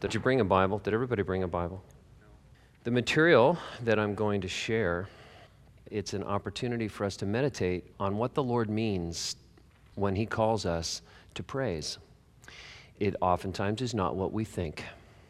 Did you bring a Bible? Did everybody bring a Bible? The material that I'm going to share, it's an opportunity for us to meditate on what the Lord means when He calls us to praise. It oftentimes is not what we think.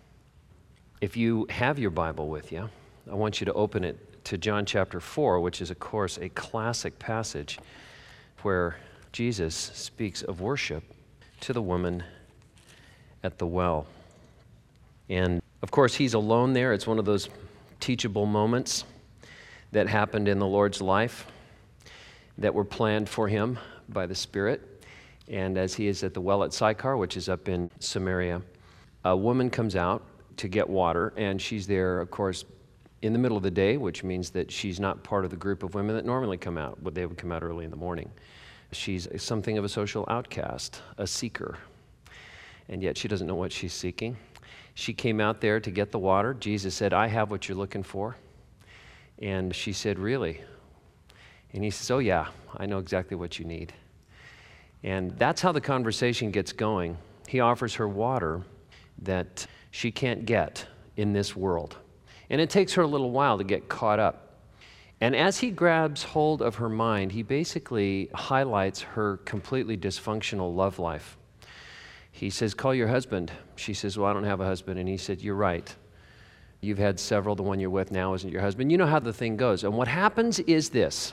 If you have your Bible with you, I want you to open it to John chapter 4, which is, of course, a classic passage where Jesus speaks of worship to the woman at the well. And, of course, He's alone there. It's one of those teachable moments that happened in the Lord's life that were planned for Him by the Spirit. And as He is at the well at Sychar, which is up in Samaria, a woman comes out to get water, and she's there, of course, in the middle of the day, which means that she's not part of the group of women that normally come out, but they would come out early in the morning. She's something of a social outcast, a seeker, and yet she doesn't know what she's seeking. She came out there to get the water. Jesus said, "I have what you're looking for." And she said, "Really?" And He says, "Oh yeah, I know exactly what you need." And that's how the conversation gets going. He offers her water that she can't get in this world. And it takes her a little while to get caught up. And as He grabs hold of her mind, He basically highlights her completely dysfunctional love life. He says, "Call your husband." She says, "Well, I don't have a husband." And He said, "You're right. You've had several. The one you're with now isn't your husband." You know how the thing goes. And what happens is this.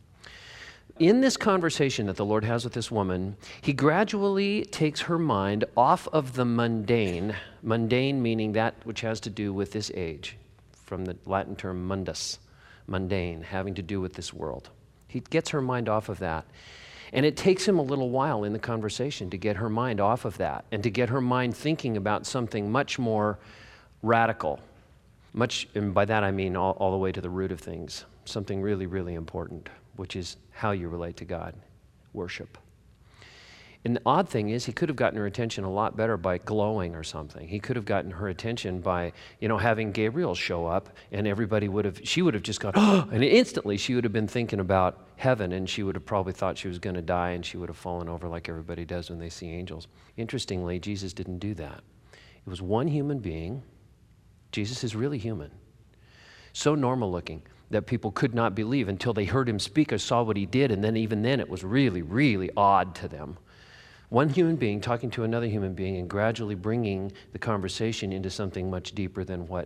In this conversation that the Lord has with this woman, He gradually takes her mind off of the mundane meaning that which has to do with this age, from the Latin term mundus, mundane, having to do with this world. He gets her mind off of that. And it takes Him a little while in the conversation to get her mind off of that and to get her mind thinking about something much more radical. And by that I mean all the way to the root of things, something really, really important, which is how you relate to God, worship. And the odd thing is, He could have gotten her attention a lot better by glowing or something. He could have gotten her attention by, having Gabriel show up, and she would have just gone, "Oh," and instantly she would have been thinking about heaven, and she would have probably thought she was going to die, and she would have fallen over like everybody does when they see angels. Interestingly, Jesus didn't do that. It was one human being. Jesus is really human. So normal looking that people could not believe until they heard Him speak or saw what He did, and then even then it was really, really odd to them. One human being talking to another human being and gradually bringing the conversation into something much deeper than what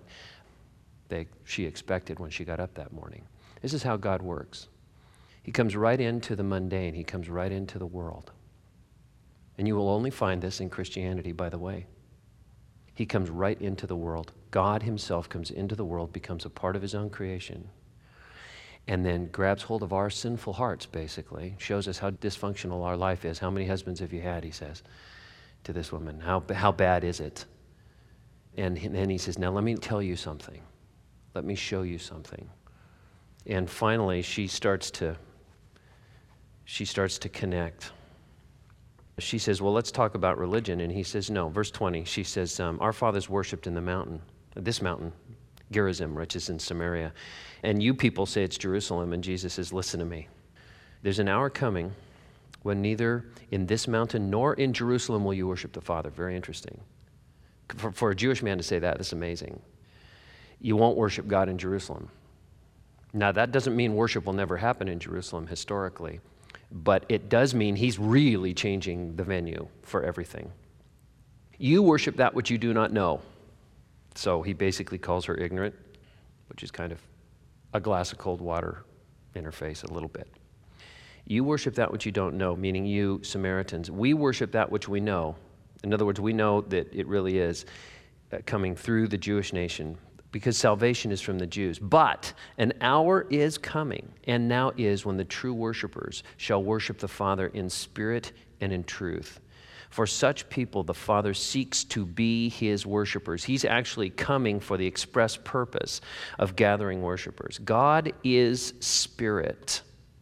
she expected when she got up that morning. This is how God works. He comes right into the mundane. He comes right into the world. And you will only find this in Christianity, by the way. He comes right into the world. God Himself comes into the world, becomes a part of His own creation, and then grabs hold of our sinful hearts, basically, shows us how dysfunctional our life is. "How many husbands have you had?" He says to this woman. How bad is it? And then He says, "Now let me tell you something. Let me show you something." And finally, she starts to connect. She says, "Well, let's talk about religion." And He says, "No." Verse 20, she says, "Our fathers worshipped in this mountain, Gerizim, which is in Samaria. And you people say it's Jerusalem." And Jesus says, "Listen to me. There's an hour coming when neither in this mountain nor in Jerusalem will you worship the Father." Very interesting. For a Jewish man to say that's amazing. You won't worship God in Jerusalem. Now, that doesn't mean worship will never happen in Jerusalem historically, but it does mean He's really changing the venue for everything. "You worship that which you do not know." So He basically calls her ignorant, which is kind of a glass of cold water in her face a little bit. "You worship that which you don't know," meaning you Samaritans. "We worship that which we know." In other words, we know that it really is coming through the Jewish nation, because salvation is from the Jews. "But an hour is coming, and now is, when the true worshipers shall worship the Father in spirit and in truth. For such people, the Father seeks to be His worshipers." He's actually coming for the express purpose of gathering worshipers. "God is spirit,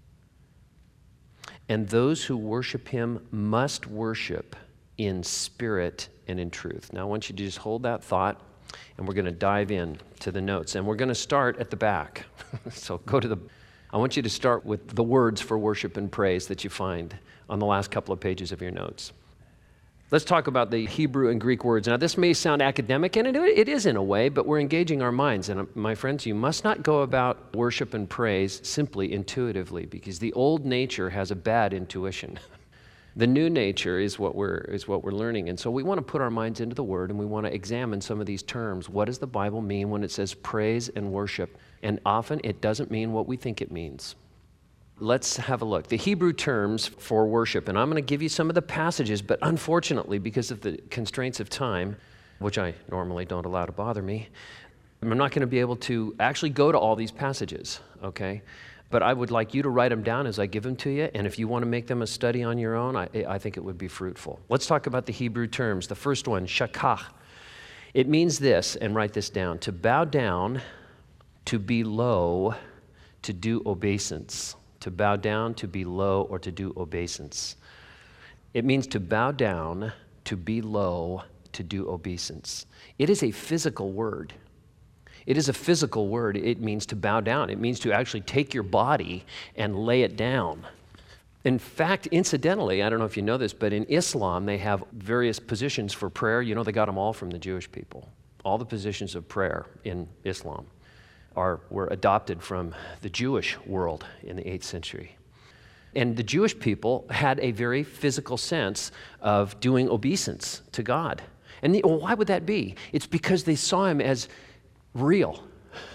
and those who worship Him must worship in spirit and in truth." Now, I want you to just hold that thought, and we're going to dive in to the notes. And we're going to start at the back. So I want you to start with the words for worship and praise that you find on the last couple of pages of your notes. Let's talk about the Hebrew and Greek words. Now, this may sound academic, and it is in a way, but we're engaging our minds. And my friends, you must not go about worship and praise simply intuitively, because the old nature has a bad intuition. The new nature is what we're learning. And so we want to put our minds into the Word, and we want to examine some of these terms. What does the Bible mean when it says praise and worship? And often it doesn't mean what we think it means. Let's have a look. The Hebrew terms for worship, and I'm going to give you some of the passages, but unfortunately, because of the constraints of time, which I normally don't allow to bother me, I'm not going to be able to actually go to all these passages, okay? But I would like you to write them down as I give them to you, and if you want to make them a study on your own, I think it would be fruitful. Let's talk about the Hebrew terms. The first one, shakah. It means this, and write this down: to bow down, to be low, to do obeisance. To bow down, to be low, or to do obeisance. It means to bow down, to be low, to do obeisance. It is a physical word. It is a physical word. It means to bow down. It means to actually take your body and lay it down. In fact, incidentally, I don't know if you know this, but in Islam, they have various positions for prayer. You know, they got them all from the Jewish people. All the positions of prayer in Islam were adopted from the Jewish world in the 8th century. And the Jewish people had a very physical sense of doing obeisance to God. And why would that be? It's because they saw him as real,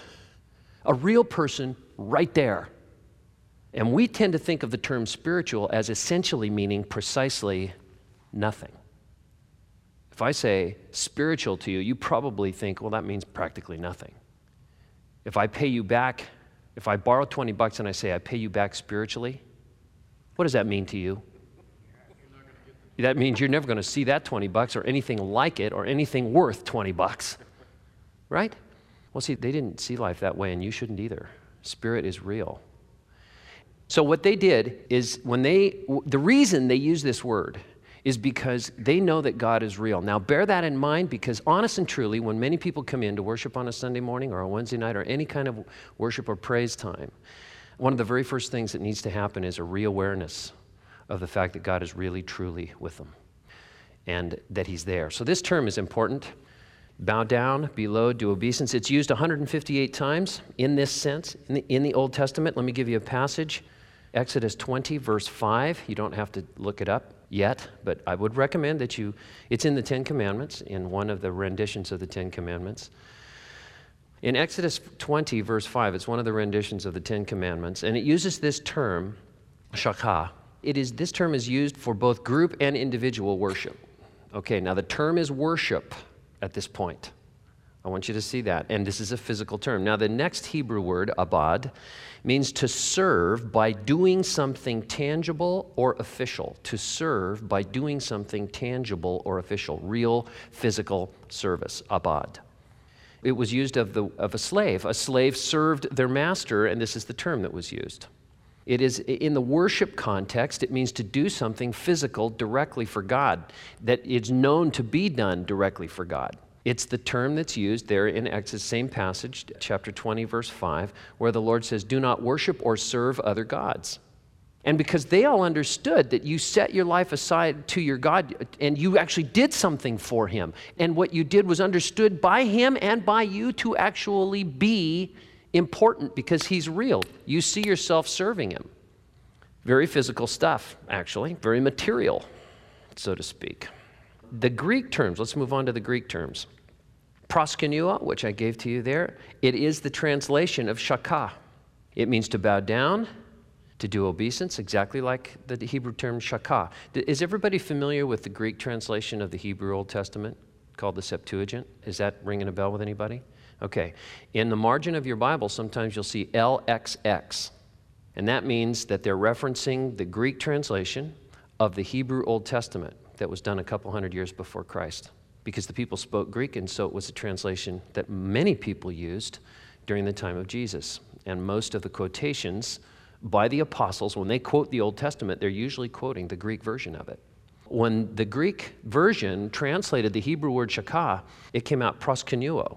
a real person right there. And we tend to think of the term spiritual as essentially meaning precisely nothing. If I say spiritual to you, you probably think, well, that means practically nothing. If I pay you back, if I borrow $20 and I say I pay you back spiritually, what does that mean to you? That means you're never going to see that $20 or anything like it or anything worth $20, right? Well, see, they didn't see life that way, and you shouldn't either. Spirit is real. So what they did is the reason they use this word is because they know that God is real. Now, bear that in mind, because honest and truly, when many people come in to worship on a Sunday morning or a Wednesday night or any kind of worship or praise time, one of the very first things that needs to happen is a re-awareness of the fact that God is really, truly with them and that he's there. So this term is important. Bow down, be low, do obeisance. It's used 158 times in this sense in the Old Testament. Let me give you a passage. Exodus 20, verse 5. You don't have to look it up yet, but I would recommend that it's in the Ten Commandments, in one of the renditions of the Ten Commandments. In Exodus 20, verse 5, it's one of the renditions of the Ten Commandments, and it uses this term, shakah. This term is used for both group and individual worship. Okay, now the term is worship at this point. I want you to see that. And this is a physical term. Now, the next Hebrew word, abad, means to serve by doing something tangible or official. To serve by doing something tangible or official. Real physical service, abad. It was used of a slave. A slave served their master, and this is the term that was used. It is, in the worship context, it means to do something physical directly for God, that is known to be done directly for God. It's the term that's used there in Exodus, same passage, chapter 20, verse 5, where the Lord says, do not worship or serve other gods. And because they all understood that you set your life aside to your God and you actually did something for him, and what you did was understood by him and by you to actually be important because he's real. You see yourself serving him. Very physical stuff, actually, very material, so to speak. The Greek terms, let's move on to the Greek terms. Proskuneo, which I gave to you there, it is the translation of shakah. It means to bow down, to do obeisance, exactly like the Hebrew term shakah. Is everybody familiar with the Greek translation of the Hebrew Old Testament called the Septuagint? Is that ringing a bell with anybody? Okay. In the margin of your Bible, sometimes you'll see LXX, and that means that they're referencing the Greek translation of the Hebrew Old Testament that was done a couple hundred years before Christ, because the people spoke Greek, and so it was a translation that many people used during the time of Jesus. And most of the quotations by the apostles, when they quote the Old Testament, they're usually quoting the Greek version of it. When the Greek version translated the Hebrew word shakah, it came out proskuneo.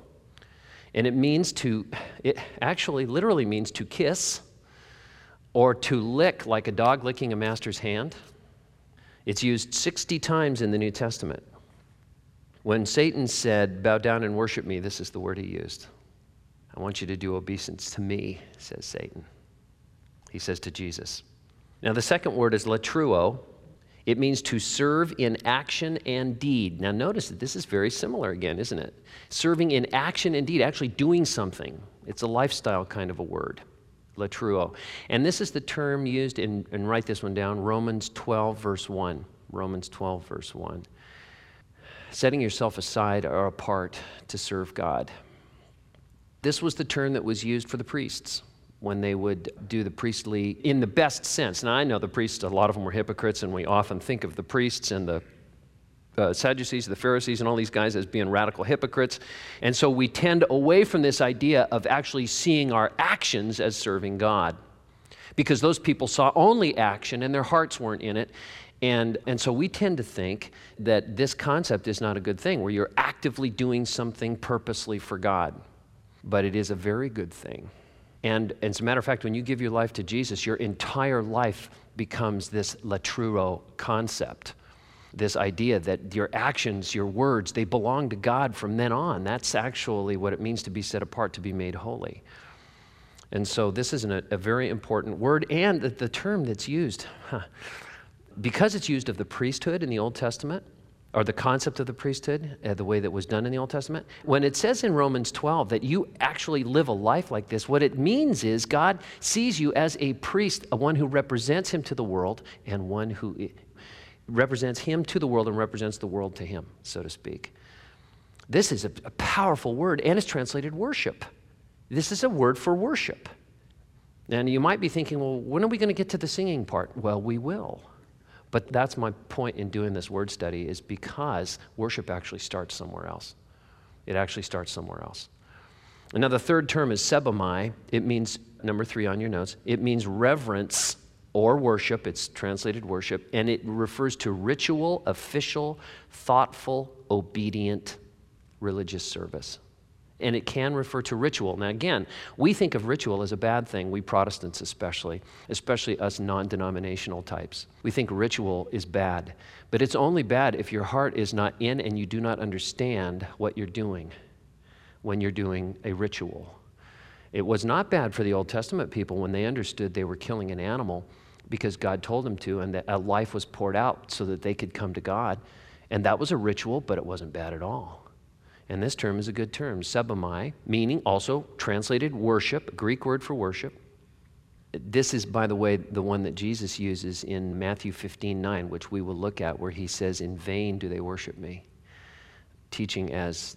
And it actually literally means to kiss or to lick like a dog licking a master's hand. It's used 60 times in the New Testament. When Satan said, bow down and worship me, this is the word he used. I want you to do obeisance to me, says Satan. He says to Jesus. Now, the second word is latruo. It means to serve in action and deed. Now, notice that this is very similar again, isn't it? Serving in action and deed, actually doing something. It's a lifestyle kind of a word, latruo. And this is the term used in, and write this one down, Romans 12, verse 1. Romans 12, verse 1. Setting yourself aside or apart to serve God. This was the term that was used for the priests when they would do the priestly, in the best sense. Now, I know the priests, a lot of them were hypocrites, and we often think of the priests and the Sadducees, the Pharisees, and all these guys as being radical hypocrites. And so we tend away from this idea of actually seeing our actions as serving God, because those people saw only action and their hearts weren't in it. And so we tend to think that this concept is not a good thing, where you're actively doing something purposely for God. But it is a very good thing. And as a matter of fact, when you give your life to Jesus, your entire life becomes this latruo concept, this idea that your actions, your words, they belong to God from then on. That's actually what it means to be set apart, to be made holy. And so this is a very important word, and the term that's used, because it's used of the priesthood in the Old Testament, or the concept of the priesthood, the way that was done in the Old Testament. When it says in Romans 12 that you actually live a life like this, what it means is God sees you as a priest, one who represents him to the world, and one who represents him to the world and represents the world to him, so to speak. This is a powerful word, and it's translated worship. This is a word for worship. And you might be thinking, well, when are we going to get to the singing part? Well, we will. But that's my point in doing this word study, is because worship actually starts somewhere else. It actually starts somewhere else. And now the third term is sebamai. It means, number 3 on your notes, it means reverence or worship. It's translated worship. And it refers to ritual, official, thoughtful, obedient religious service. And it can refer to ritual. Now again, we think of ritual as a bad thing, we Protestants especially us non-denominational types. We think ritual is bad, but it's only bad if your heart is not in and you do not understand what you're doing when you're doing a ritual. It was not bad for the Old Testament people when they understood they were killing an animal because God told them to, and that a life was poured out so that they could come to God. And that was a ritual, but it wasn't bad at all. And this term is a good term, sebamai, meaning also translated worship, Greek word for worship. This is, by the way, the one that Jesus uses in Matthew 15:9, which we will look at, where he says, in vain do they worship me, teaching as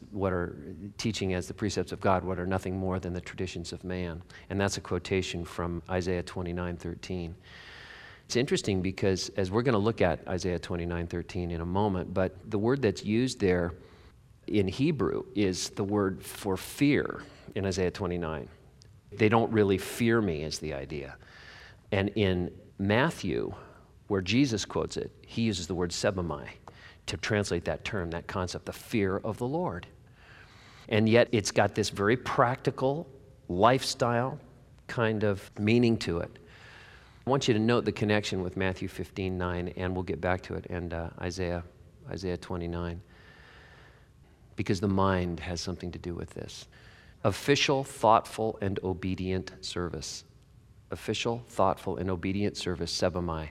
the precepts of God, what are nothing more than the traditions of man. And that's a quotation from Isaiah 29:13. It's interesting because, as we're going to look at Isaiah 29:13 in a moment, but the word that's used there in Hebrew is the word for fear in Isaiah 29. They don't really fear me is the idea. And in Matthew, where Jesus quotes it, he uses the word sebamai to translate that term, that concept, the fear of the Lord. And yet it's got this very practical lifestyle kind of meaning to it. I want you to note the connection with Matthew 15:9, and we'll get back to it, and Isaiah 29. Because the mind has something to do with this. Official, thoughtful, and obedient service. Official, thoughtful, and obedient service, sebamai.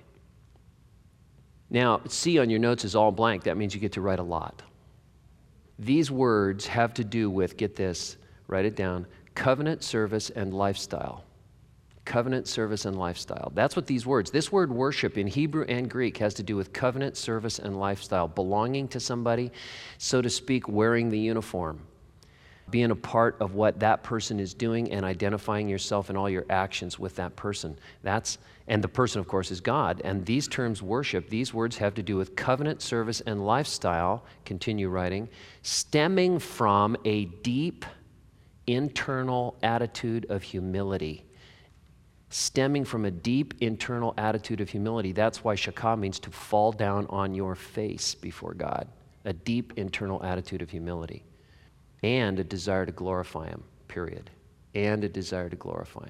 Now, C on your notes is all blank. That means you get to write a lot. These words have to do with, get this, write it down, covenant service and lifestyle. Covenant service and lifestyle. That's what these words, this word worship in Hebrew and Greek has to do with covenant service and lifestyle, belonging to somebody, so to speak, wearing the uniform, being a part of what that person is doing and identifying yourself in all your actions with that person. And the person, of course, is God. And these terms worship, these words have to do with covenant service and lifestyle, continue writing, stemming from a deep internal attitude of humility. Stemming from a deep internal attitude of humility. That's why shakah means to fall down on your face before God. A deep internal attitude of humility. And a desire to glorify him, period. And a desire to glorify him.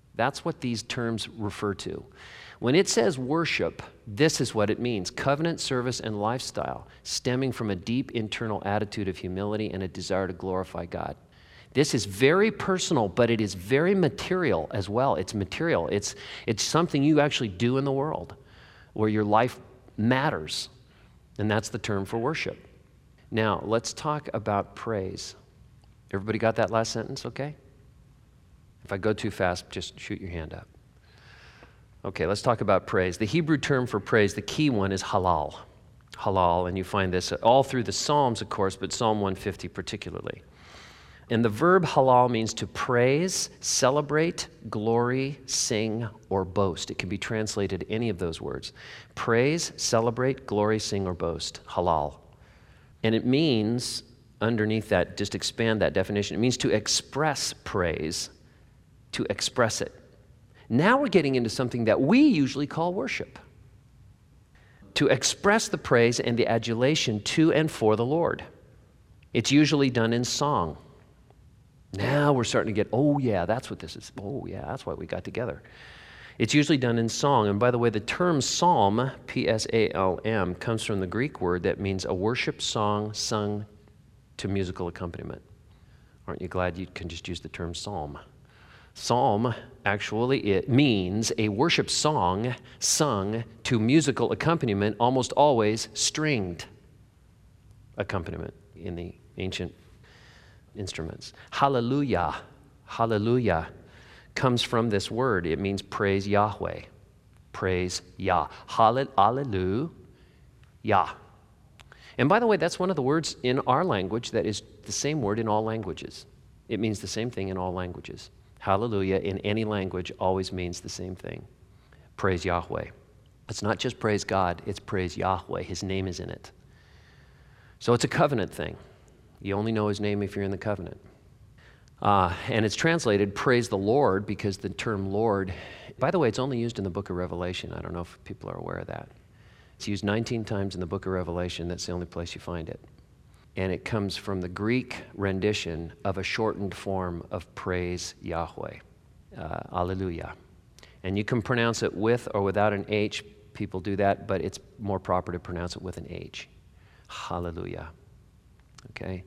That's what these terms refer to. When it says worship, this is what it means: covenant service and lifestyle stemming from a deep internal attitude of humility and a desire to glorify God. This is very personal, but it is very material as well. It's material. It's something you actually do in the world where your life matters. And that's the term for worship. Now, let's talk about praise. Everybody got that last sentence, okay? If I go too fast, just shoot your hand up. Okay, let's talk about praise. The Hebrew term for praise, the key one, is halal. Halal, and you find this all through the Psalms, of course, but Psalm 150 particularly. And the verb halal means to praise, celebrate, glory, sing, or boast. It can be translated any of those words. Praise, celebrate, glory, sing, or boast. Halal. And it means, underneath that, just expand that definition, it means to express praise, to express it. Now we're getting into something that we usually call worship. To express the praise and the adulation to and for the Lord. It's usually done in song. Now we're starting to get, oh yeah, that's what this is. Oh yeah, that's why we got together. It's usually done in song. And by the way, the term psalm, P-S-A-L-M, comes from the Greek word that means a worship song sung to musical accompaniment. Aren't you glad you can just use the term psalm? Psalm, actually, it means a worship song sung to musical accompaniment, almost always stringed accompaniment in the ancient instruments. Hallelujah, hallelujah comes from this word. It means praise Yahweh, praise Yah. Hallelujah. And by the way, that's one of the words in our language that is the same word in all languages. It means the same thing in all languages. Hallelujah in any language always means the same thing. Praise Yahweh. It's not just praise God, it's praise Yahweh. His name is in it. So it's a covenant thing. You only know his name if you're in the covenant. And it's translated praise the Lord because the term Lord, by the way, it's only used in the book of Revelation. I don't know if people are aware of that. It's used 19 times in the book of Revelation. That's the only place you find it. And it comes from the Greek rendition of a shortened form of praise Yahweh, Alleluia. And you can pronounce it with or without an H. People do that, but it's more proper to pronounce it with an H. Hallelujah. Okay?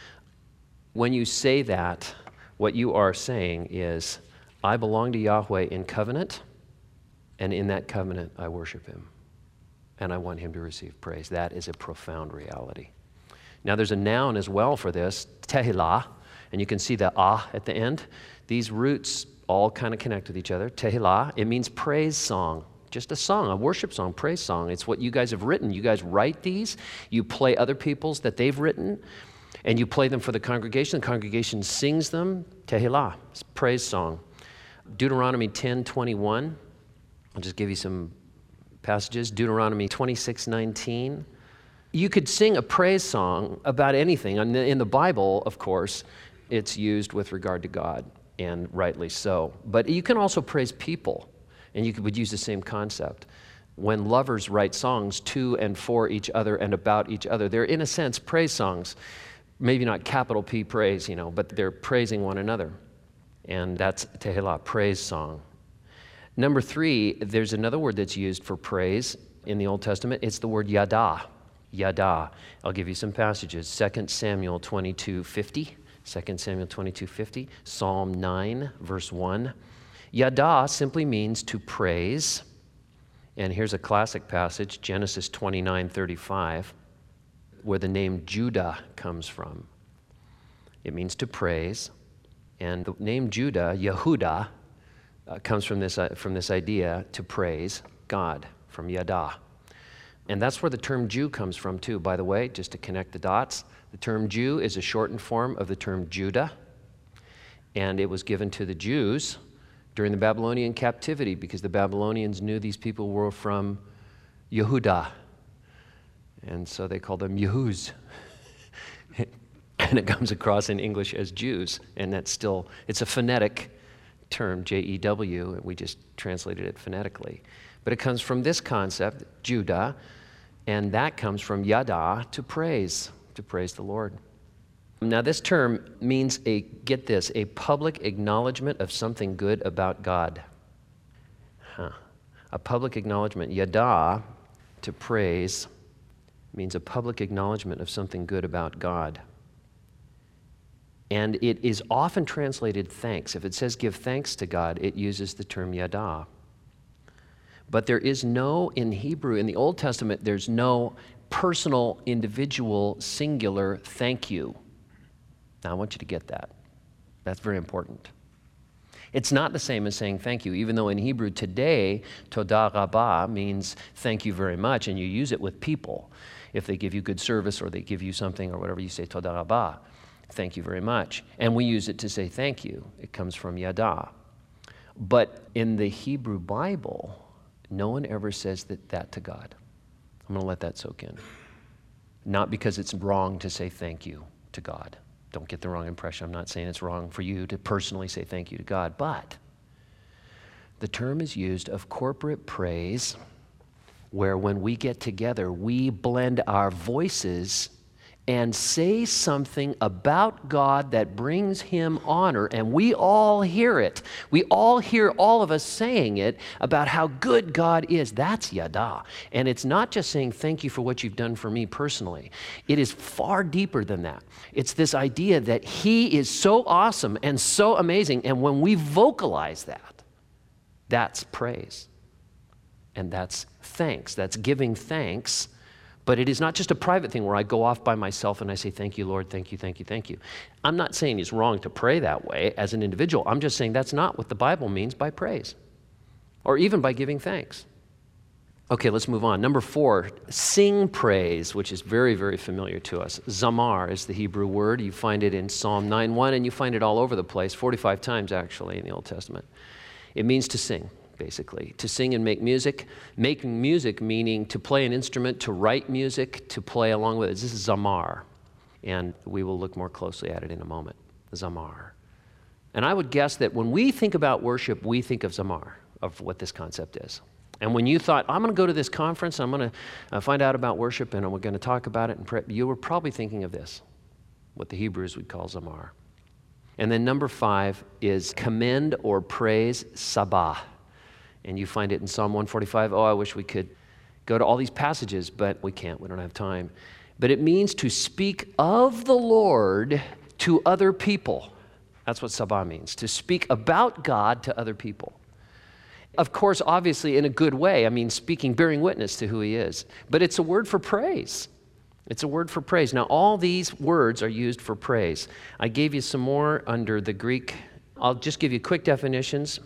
When you say that, what you are saying is, I belong to Yahweh in covenant, and in that covenant I worship him. And I want him to receive praise. That is a profound reality. Now, there's a noun as well for this, tehillah, and you can see the ah at the end. These roots all kind of connect with each other. Tehillah, it means praise song, just a song, a worship song, praise song. It's what you guys have written. You guys write these. You play other people's that they've written, and you play them for the congregation. The congregation sings them. Tehillah, it's a praise song. Deuteronomy 10:21. I'll just give you some passages. Deuteronomy 26:19. You could sing a praise song about anything. In the Bible, of course, it's used with regard to God, and rightly so. But you can also praise people, and you would use the same concept. When lovers write songs to and for each other and about each other, they're, in a sense, praise songs. Maybe not capital P praise, but they're praising one another. And that's tehillah, praise song. Number 3, there's another word that's used for praise in the Old Testament. It's the word yada. Yada. I'll give you some passages. 2 Samuel 22:50. 2 Samuel 22:50. Psalm 9, verse 1. Yada simply means to praise. And here's a classic passage, Genesis 29:35, where the name Judah comes from. It means to praise. And the name Judah, Yehudah, comes from this idea to praise God, from Yada. And that's where the term Jew comes from too, by the way, just to connect the dots. The term Jew is a shortened form of the term Judah, and it was given to the Jews during the Babylonian captivity because the Babylonians knew these people were from Yehudah, and so they called them Yehus. And it comes across in English as Jews, and it's a phonetic term, J-E-W, and we just translated it phonetically. But it comes from this concept, Judah, and that comes from yada, to praise the Lord. Now, this term means get this, a public acknowledgement of something good about God. A public acknowledgement. Yada, to praise, means a public acknowledgement of something good about God. And it is often translated thanks. If it says give thanks to God, it uses the term yada. But there is no, in Hebrew, in the Old Testament, there's no personal, individual, singular thank you. Now, I want you to get that. That's very important. It's not the same as saying thank you, even though in Hebrew today, toda rabah means thank you very much, and you use it with people. If they give you good service or they give you something or whatever, you say toda rabah, thank you very much. And we use it to say thank you. It comes from yada. But in the Hebrew Bible, no one ever says that to God. I'm going to let that soak in. Not because it's wrong to say thank you to God. Don't get the wrong impression. I'm not saying it's wrong for you to personally say thank you to God, but the term is used of corporate praise where when we get together, we blend our voices and say something about God that brings him honor, and we all hear it. We all hear all of us saying it about how good God is. That's yada. And it's not just saying thank you for what you've done for me personally. It is far deeper than that. It's this idea that he is so awesome and so amazing, and when we vocalize that, that's praise. And that's thanks. That's giving thanks. But it is not just a private thing where I go off by myself and I say, thank you, Lord, thank you, thank you, thank you. I'm not saying it's wrong to pray that way as an individual. I'm just saying that's not what the Bible means by praise or even by giving thanks. Okay, let's move on. Number 4, sing praise, which is very, very familiar to us. Zamar is the Hebrew word. You find it in Psalm 9:1, and you find it all over the place, 45 times actually in the Old Testament. It means to sing. Basically, to sing and make music. Making music meaning to play an instrument, to write music, to play along with it. This is zamar, and we will look more closely at it in a moment. Zamar. And I would guess that when we think about worship, we think of zamar, of what this concept is. And when you thought, I'm going to go to this conference, I'm going to find out about worship, and we're going to talk about it, and pray, you were probably thinking of this, what the Hebrews would call zamar. And then number 5 is commend or praise, sabah. And you find it in Psalm 145. Oh, I wish we could go to all these passages, but we can't. We don't have time. But it means to speak of the Lord to other people. That's what sabah means, to speak about God to other people. Of course, obviously, in a good way. I mean, speaking, bearing witness to who he is. But it's a word for praise. It's a word for praise. Now, all these words are used for praise. I gave you some more under the Greek. I'll just give you quick definitions.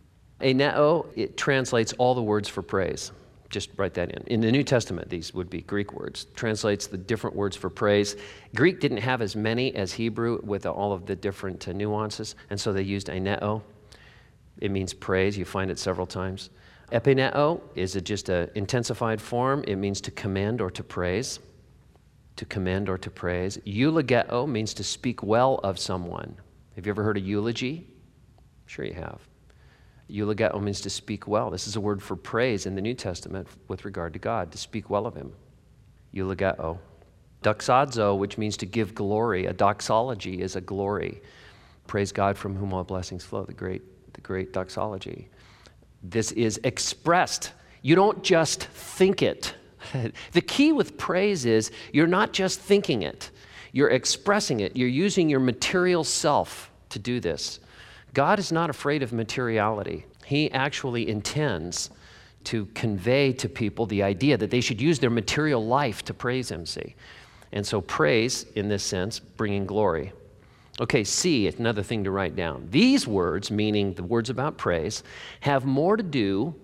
Eneo, it translates all the words for praise. Just write that in. In the New Testament, these would be Greek words. Translates the different words for praise. Greek didn't have as many as Hebrew with all of the different nuances, and so they used eneo. It means praise. You find it several times. Epineo is just an intensified form. It means to commend or to praise. To commend or to praise. Eulogeo means to speak well of someone. Have you ever heard of eulogy? Sure you have. Eulogeo means to speak well. This is a word for praise in the New Testament with regard to God, to speak well of him. Eulogeo. Doxazo, which means to give glory. A doxology is a glory. Praise God from whom all blessings flow, the great doxology. This is expressed. You don't just think it. The key with praise is you're not just thinking it. You're expressing it. You're using your material self to do this. God is not afraid of materiality. He actually intends to convey to people the idea that they should use their material life to praise him, see? And so praise, in this sense, bringing glory. Okay, C, another thing to write down. These words, meaning the words about praise, have more to do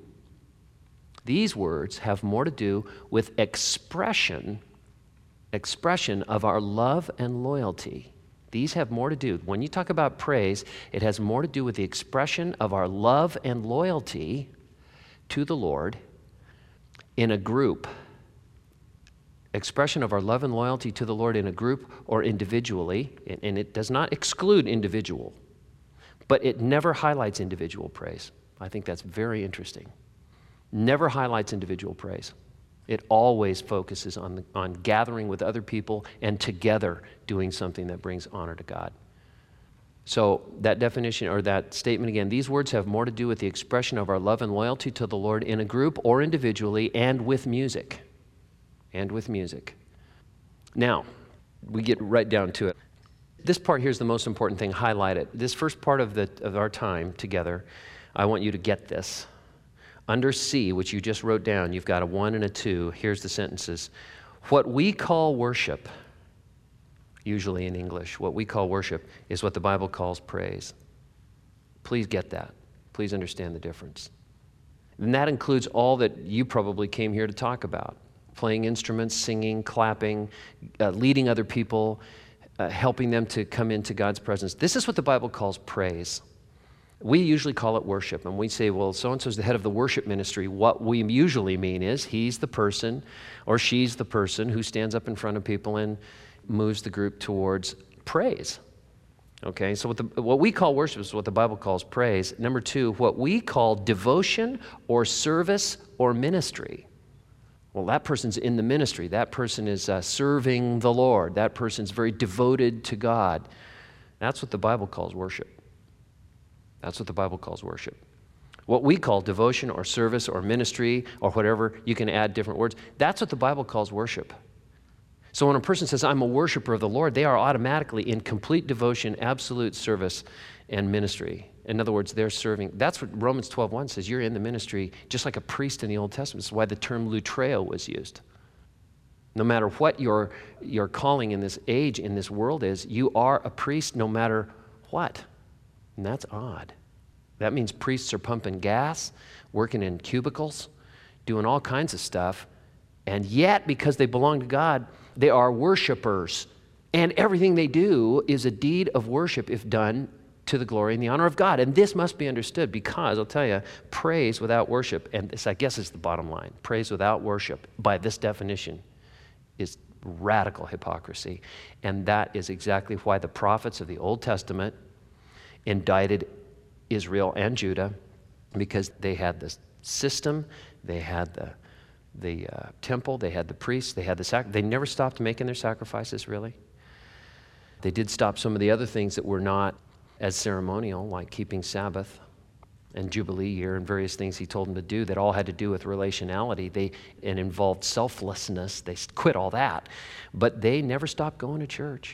with expression of our love and loyalty. These have more to do. When you talk about praise, it has more to do with the expression of our love and loyalty to the Lord in a group. Expression of our love and loyalty to the Lord in a group or individually, and it does not exclude individual, but it never highlights individual praise. I think that's very interesting. Never highlights individual praise. It always focuses on gathering with other people and together doing something that brings honor to God. So that definition or that statement again, these words have more to do with the expression of our love and loyalty to the Lord in a group or individually and with music. And with music. Now, we get right down to it. This part here is the most important thing, highlight it. This first part of our time together, I want you to get this. Under C, which you just wrote down, you've got a 1 and a 2. Here's the sentences. What we call worship, usually in English, what we call worship is what the Bible calls praise. Please get that. Please understand the difference. And that includes all that you probably came here to talk about. Playing instruments, singing, clapping, leading other people, helping them to come into God's presence. This is what the Bible calls praise. We usually call it worship, and we say, well, so-and-so is the head of the worship ministry. What we usually mean is he's the person or she's the person who stands up in front of people and moves the group towards praise. Okay, so what we call worship is what the Bible calls praise. Number 2, what we call devotion or service or ministry. Well, that person's in the ministry. That person is serving the Lord. That person's very devoted to God. That's what the Bible calls worship. That's what the Bible calls worship. What we call devotion or service or ministry or whatever, you can add different words. That's what the Bible calls worship. So when a person says, I'm a worshiper of the Lord, they are automatically in complete devotion, absolute service, and ministry. In other words, they're serving. That's what Romans 12:1 says. You're in the ministry just like a priest in the Old Testament. That's why the term lutreo was used. No matter what your calling in this age, in this world is, you are a priest no matter what. And that's odd. That means priests are pumping gas, working in cubicles, doing all kinds of stuff, and yet, because they belong to God, they are worshipers. And everything they do is a deed of worship if done to the glory and the honor of God. And this must be understood because, I'll tell you, praise without worship, and this, I guess, is the bottom line, praise without worship, by this definition, is radical hypocrisy. And that is exactly why the prophets of the Old Testament indicted Israel and Judah, because they had this system, they had the temple, they had the priests, they had the sacrifice. They never stopped making their sacrifices, really. They did stop some of the other things that were not as ceremonial, like keeping Sabbath and Jubilee year and various things he told them to do that all had to do with relationality. And involved selflessness. They quit all that. But they never stopped going to church.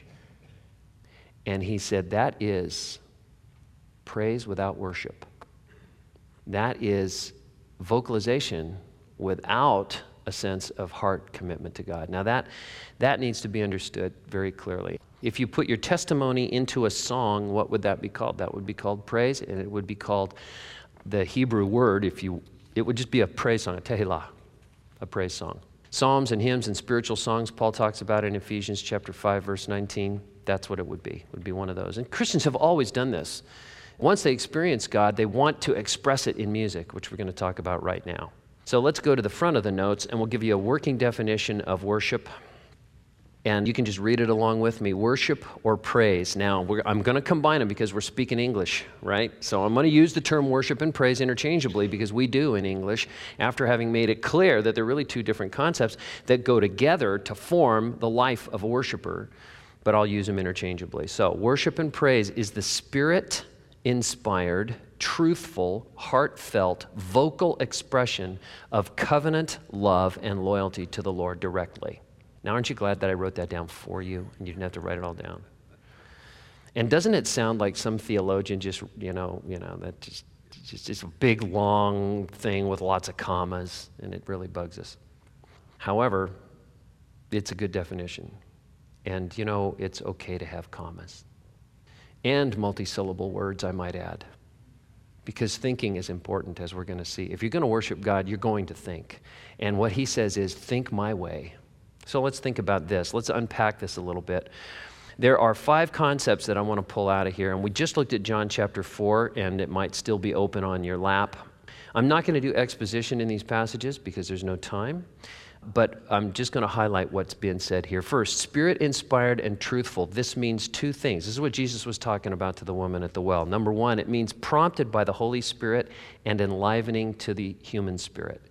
And he said that is praise without worship. That is vocalization without a sense of heart commitment to God. Now that needs to be understood very clearly. If you put your testimony into a song, what would that be called? That would be called praise, and it would be called the Hebrew word, it would just be a praise song, a tehillah, a praise song. Psalms and hymns and spiritual songs, Paul talks about in Ephesians chapter 5, verse 19. That's what it would be one of those. And Christians have always done this. Once they experience God, they want to express it in music, which we're going to talk about right now. So let's go to the front of the notes, and we'll give you a working definition of worship. And you can just read it along with me. Worship or praise. Now, I'm going to combine them because we're speaking English, right? So I'm going to use the term worship and praise interchangeably because we do in English, after having made it clear that they're really two different concepts that go together to form the life of a worshiper, but I'll use them interchangeably. So worship and praise is the Spirit-inspired, truthful, heartfelt, vocal expression of covenant love and loyalty to the Lord directly. Now, aren't you glad that I wrote that down for you and you didn't have to write it all down? And doesn't it sound like some theologian just a big, long thing with lots of commas, and it really bugs us. However, it's a good definition. And, it's okay to have commas. And multi-syllable words, I might add. Because thinking is important, as we're going to see. If you're going to worship God, you're going to think. And what he says is, think my way. So let's think about this. Let's unpack this a little bit. There are 5 concepts that I want to pull out of here, and we just looked at John chapter 4, and it might still be open on your lap. I'm not going to do exposition in these passages because there's no time, but I'm just going to highlight what's been said here. First, Spirit-inspired and truthful. This means 2 things. This is what Jesus was talking about to the woman at the well. Number 1, it means prompted by the Holy Spirit and enlivening to the human spirit.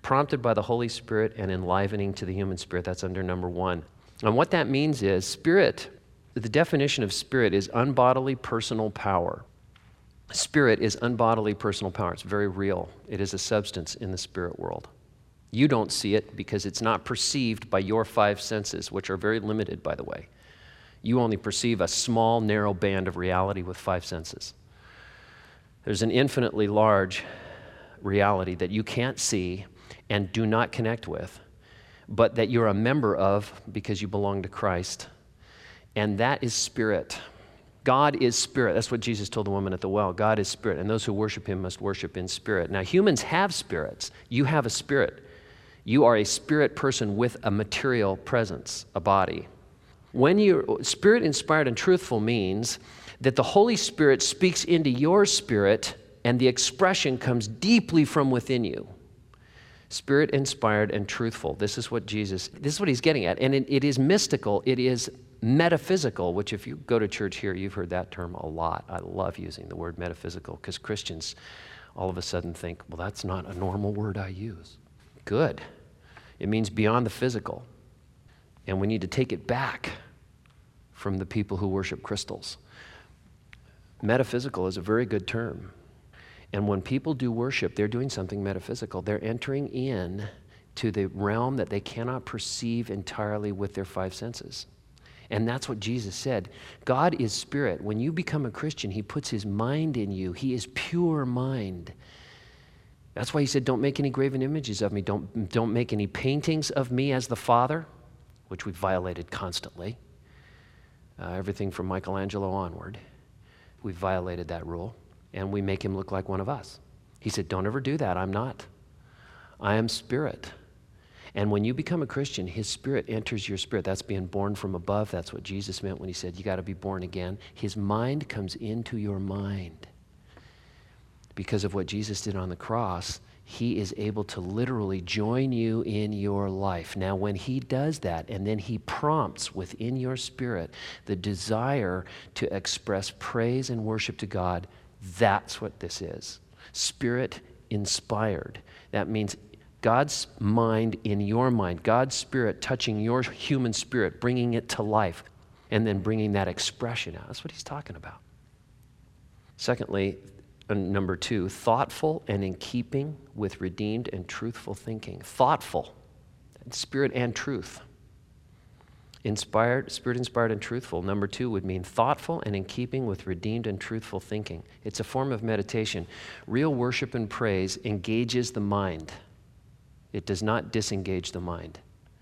prompted by the Holy Spirit and enlivening to the human spirit. That's under number 1. And what that means is spirit, the definition of spirit is unbodily personal power. Spirit is unbodily personal power. It's very real. It is a substance in the spirit world. You don't see it because it's not perceived by your 5 senses, which are very limited, by the way. You only perceive a small, narrow band of reality with 5 senses. There's an infinitely large reality that you can't see and do not connect with, but that you're a member of because you belong to Christ. And that is spirit. God is spirit. That's what Jesus told the woman at the well. God is spirit, and those who worship him must worship in spirit. Now, humans have spirits. You have a spirit. You are a spirit person with a material presence, a body. When you're spirit-inspired and truthful means that the Holy Spirit speaks into your spirit and the expression comes deeply from within you. Spirit-inspired and truthful. This is what he's getting at. And it is mystical. It is metaphysical, which if you go to church here, you've heard that term a lot. I love using the word metaphysical because Christians all of a sudden think, well, that's not a normal word I use. Good. It means beyond the physical. And we need to take it back from the people who worship crystals. Metaphysical is a very good term. And when people do worship, they're doing something metaphysical. They're entering in to the realm that they cannot perceive entirely with their 5 senses. And that's what Jesus said. God is spirit. When you become a Christian, he puts his mind in you. He is pure mind. That's why he said, don't make any graven images of me. Don't make any paintings of me as the Father, which we've violated constantly. Everything from Michelangelo onward. We've violated that rule. And we make him look like one of us. He said, don't ever do that. I'm not. I am spirit. And when you become a Christian, his spirit enters your spirit. That's being born from above. That's what Jesus meant when he said, you got to be born again. His mind comes into your mind. Because of what Jesus did on the cross, he is able to literally join you in your life. Now, when he does that, and then he prompts within your spirit the desire to express praise and worship to God, that's what this is. Spirit inspired. That means God's mind in your mind, God's spirit touching your human spirit, bringing it to life, and then bringing that expression out. That's what he's talking about. Secondly, number 2, thoughtful and in keeping with redeemed and truthful thinking. Thoughtful, spirit and truth. Spirit-inspired and truthful. Number 2 would mean thoughtful and in keeping with redeemed and truthful thinking. It's a form of meditation. Real worship and praise engages the mind. It does not disengage the mind.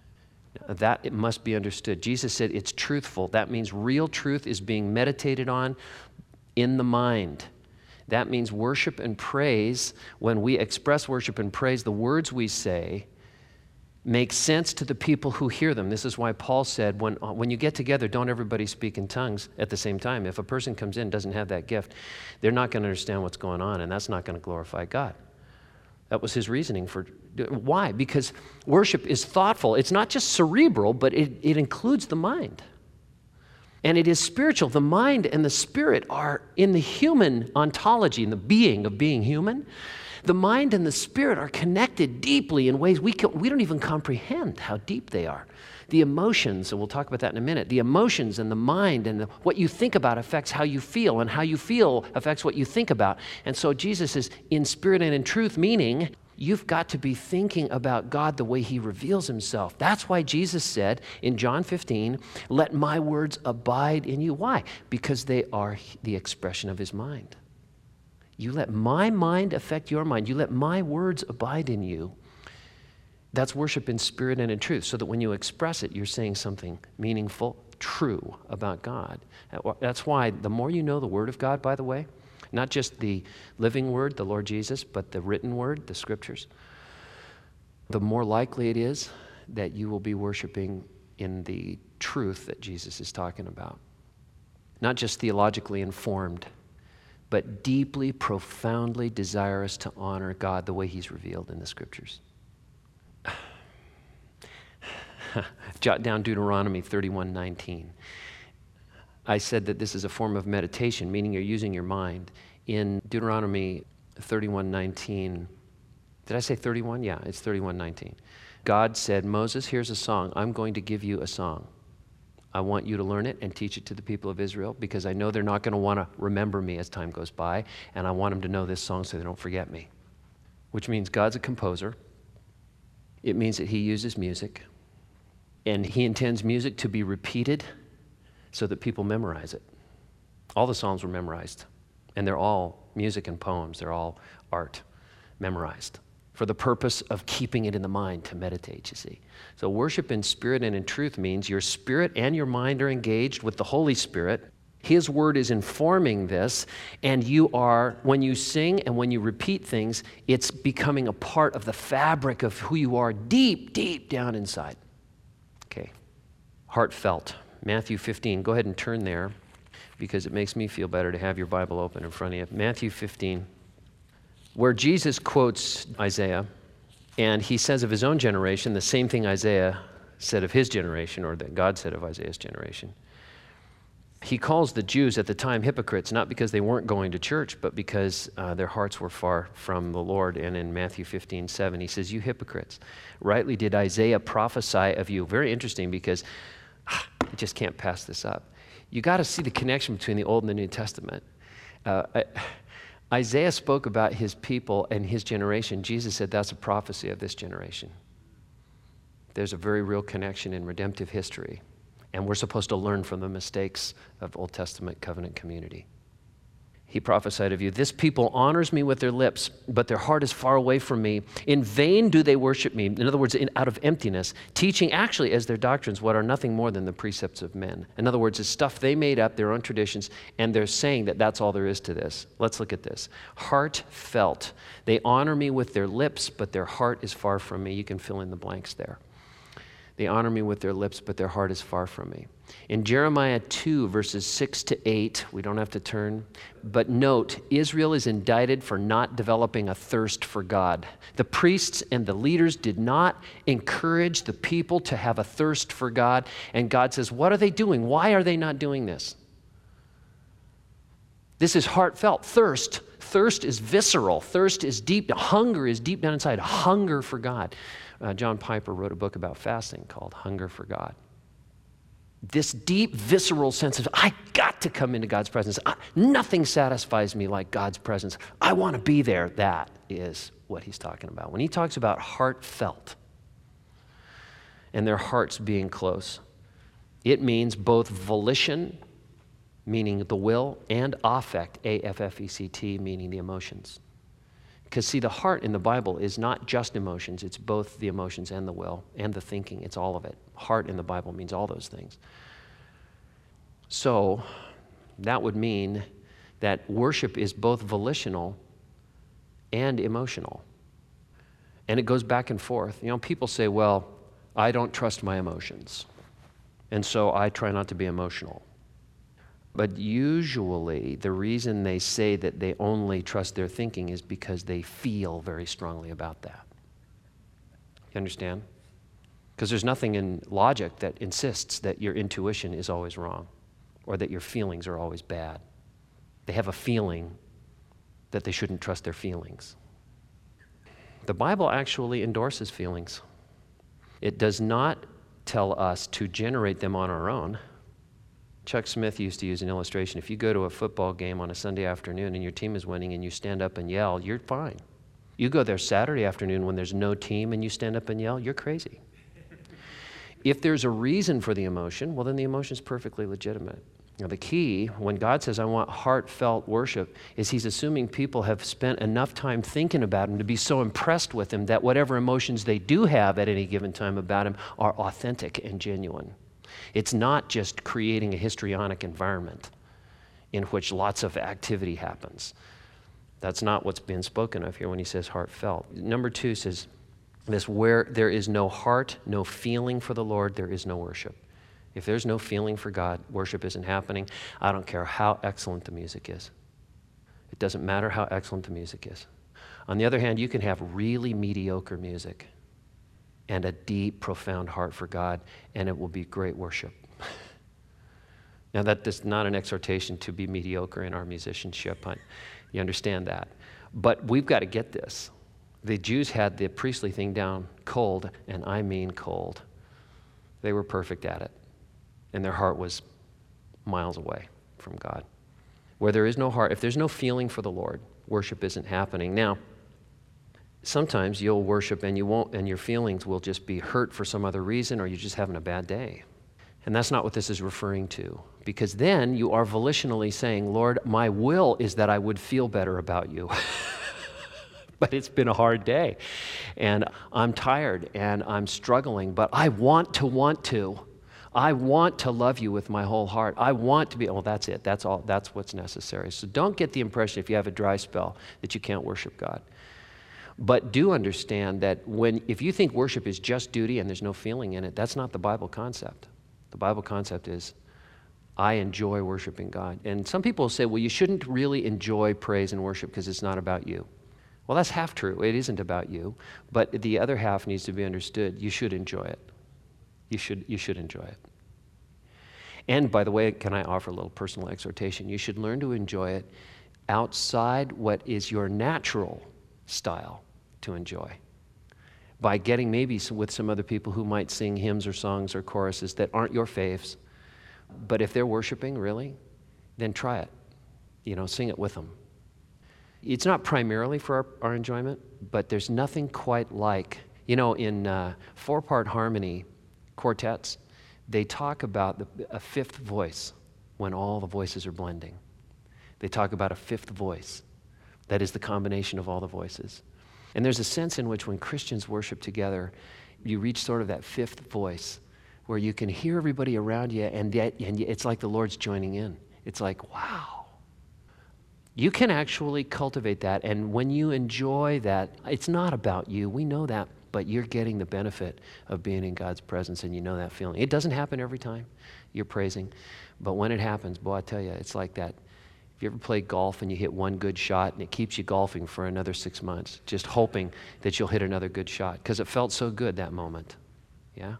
That it must be understood. Jesus said it's truthful. That means real truth is being meditated on in the mind. That means worship and praise. When we express worship and praise, the words we say make sense to the people who hear them. This is why Paul said, when you get together, don't everybody speak in tongues at the same time. If a person comes in and doesn't have that gift, they're not going to understand what's going on, and that's not going to glorify God. That was his reasoning for why? Because worship is thoughtful. It's not just cerebral, but it includes the mind. And it is spiritual. The mind and the spirit are in the human ontology, in the being of being human. The mind and the spirit are connected deeply in ways we don't even comprehend how deep they are. The emotions, and we'll talk about that in a minute, the emotions and the mind and what you think about affects how you feel, and how you feel affects what you think about. And so Jesus is in spirit and in truth, meaning you've got to be thinking about God the way he reveals himself. That's why Jesus said in John 15, let my words abide in you. Why? Because they are the expression of his mind. You let my mind affect your mind. You let my words abide in you. That's worship in spirit and in truth, so that when you express it, you're saying something meaningful, true about God. That's why the more you know the Word of God, by the way, not just the living Word, the Lord Jesus, but the written Word, the Scriptures, the more likely it is that you will be worshiping in the truth that Jesus is talking about. Not just theologically informed, but deeply, profoundly desirous to honor God the way he's revealed in the Scriptures. Jot down Deuteronomy 31:19. I said that this is a form of meditation, meaning you're using your mind. In Deuteronomy 31:19, Did I say 31? Yeah, it's 31:19. God said, Moses, here's a song. I'm going to give you a song. I want you to learn it and teach it to the people of Israel because I know they're not going to want to remember me as time goes by, and I want them to know this song so they don't forget me. Which means God's a composer. It means that he uses music, and he intends music to be repeated so that people memorize it. All the Psalms were memorized, and they're all music and poems. They're all art memorized for the purpose of keeping it in the mind to meditate, you see. So worship in spirit and in truth means your spirit and your mind are engaged with the Holy Spirit. His word is informing this, and you are, when you sing and when you repeat things, it's becoming a part of the fabric of who you are deep, deep down inside. Okay, heartfelt. Matthew 15, go ahead and turn there because it makes me feel better to have your Bible open in front of you. Matthew 15. Where Jesus quotes Isaiah, and he says of his own generation the same thing Isaiah said of his generation, or that God said of Isaiah's generation. He calls the Jews at the time hypocrites, not because they weren't going to church, but because their hearts were far from the Lord. And in Matthew 15:7, he says, you hypocrites, rightly did Isaiah prophesy of you. Very interesting because I just can't pass this up. You got to see the connection between the Old and the New Testament. Isaiah spoke about his people and his generation. Jesus said that's a prophecy of this generation. There's a very real connection in redemptive history, and we're supposed to learn from the mistakes of Old Testament covenant community. He prophesied of you, this people honors me with their lips, but their heart is far away from me. In vain do they worship me. In other words, out of emptiness, teaching actually as their doctrines what are nothing more than the precepts of men. In other words, it's stuff they made up, their own traditions, and they're saying that that's all there is to this. Let's look at this. Heartfelt. They honor me with their lips, but their heart is far from me. You can fill in the blanks there. They honor me with their lips, but their heart is far from me. In Jeremiah 2, verses 6-8, we don't have to turn, but note, Israel is indicted for not developing a thirst for God. The priests and the leaders did not encourage the people to have a thirst for God, and God says, what are they doing? Why are they not doing this? This is heartfelt. Thirst is visceral. Thirst is deep. Hunger is deep down inside. Hunger for God. John Piper wrote a book about fasting called Hunger for God. This deep, visceral sense of, I got to come into God's presence. Nothing satisfies me like God's presence. I want to be there. That is what he's talking about. When he talks about heartfelt and their hearts being close, it means both volition, meaning the will, and affect, A-F-F-E-C-T, meaning the emotions. Because see, the heart in the Bible is not just emotions. It's both the emotions and the will and the thinking. It's all of it. Heart in the Bible means all those things. So that would mean that worship is both volitional and emotional. And it goes back and forth. You know, people say, well, I don't trust my emotions, and so I try not to be emotional. But usually the reason they say that they only trust their thinking is because they feel very strongly about that. You understand? Because there's nothing in logic that insists that your intuition is always wrong or that your feelings are always bad. They have a feeling that they shouldn't trust their feelings. The Bible actually endorses feelings. It does not tell us to generate them on our own. Chuck Smith used to use an illustration. If you go to a football game on a Sunday afternoon and your team is winning and you stand up and yell, you're fine. You go there Saturday afternoon when there's no team and you stand up and yell, you're crazy. If there's a reason for the emotion, well, then the emotion is perfectly legitimate. Now, the key, when God says, I want heartfelt worship, is he's assuming people have spent enough time thinking about him to be so impressed with him that whatever emotions they do have at any given time about him are authentic and genuine. It's not just creating a histrionic environment in which lots of activity happens. That's not what's been spoken of here when he says heartfelt. Number 2 says this, where there is no heart, no feeling for the Lord, there is no worship. If there's no feeling for God, worship isn't happening. I don't care how excellent the music is. It doesn't matter how excellent the music is. On the other hand, you can have really mediocre music and a deep, profound heart for God, and it will be great worship. Now, that is not an exhortation to be mediocre in our musicianship. You understand that. But we've got to get this. The Jews had the priestly thing down cold, and I mean cold. They were perfect at it, and their heart was miles away from God. Where there is no heart, if there's no feeling for the Lord, worship isn't happening. Now, sometimes you'll worship and you won't, and your feelings will just be hurt for some other reason, or you're just having a bad day. And that's not what this is referring to, because then you are volitionally saying, Lord, my will is that I would feel better about you. But it's been a hard day, and I'm tired, and I'm struggling, but I want to. I want to love you with my whole heart. I want to be, well, that's it. That's all. That's what's necessary. So don't get the impression if you have a dry spell that you can't worship God. But do understand that if you think worship is just duty and there's no feeling in it, that's not the Bible concept. The Bible concept is, I enjoy worshiping God. And some people say, well, you shouldn't really enjoy praise and worship because it's not about you. Well, that's half true. It isn't about you. But the other half needs to be understood. You should enjoy it. You should enjoy it. And by the way, can I offer a little personal exhortation? You should learn to enjoy it outside what is your natural style to enjoy. By getting maybe with some other people who might sing hymns or songs or choruses that aren't your faves. But if they're worshiping, really, then try it. Sing it with them. It's not primarily for our enjoyment, but there's nothing quite like, in four-part harmony quartets, they talk about a fifth voice when all the voices are blending. They talk about a fifth voice. That is the combination of all the voices. And there's a sense in which when Christians worship together, you reach sort of that fifth voice where you can hear everybody around you, and it's like the Lord's joining in. It's like, wow. You can actually cultivate that, and when you enjoy that, it's not about you. We know that, but you're getting the benefit of being in God's presence, and you know that feeling. It doesn't happen every time you're praising, but when it happens, boy, I tell you, it's like that. If you ever play golf and you hit one good shot, and it keeps you golfing for another 6 months, just hoping that you'll hit another good shot, because it felt so good that moment. Yeah?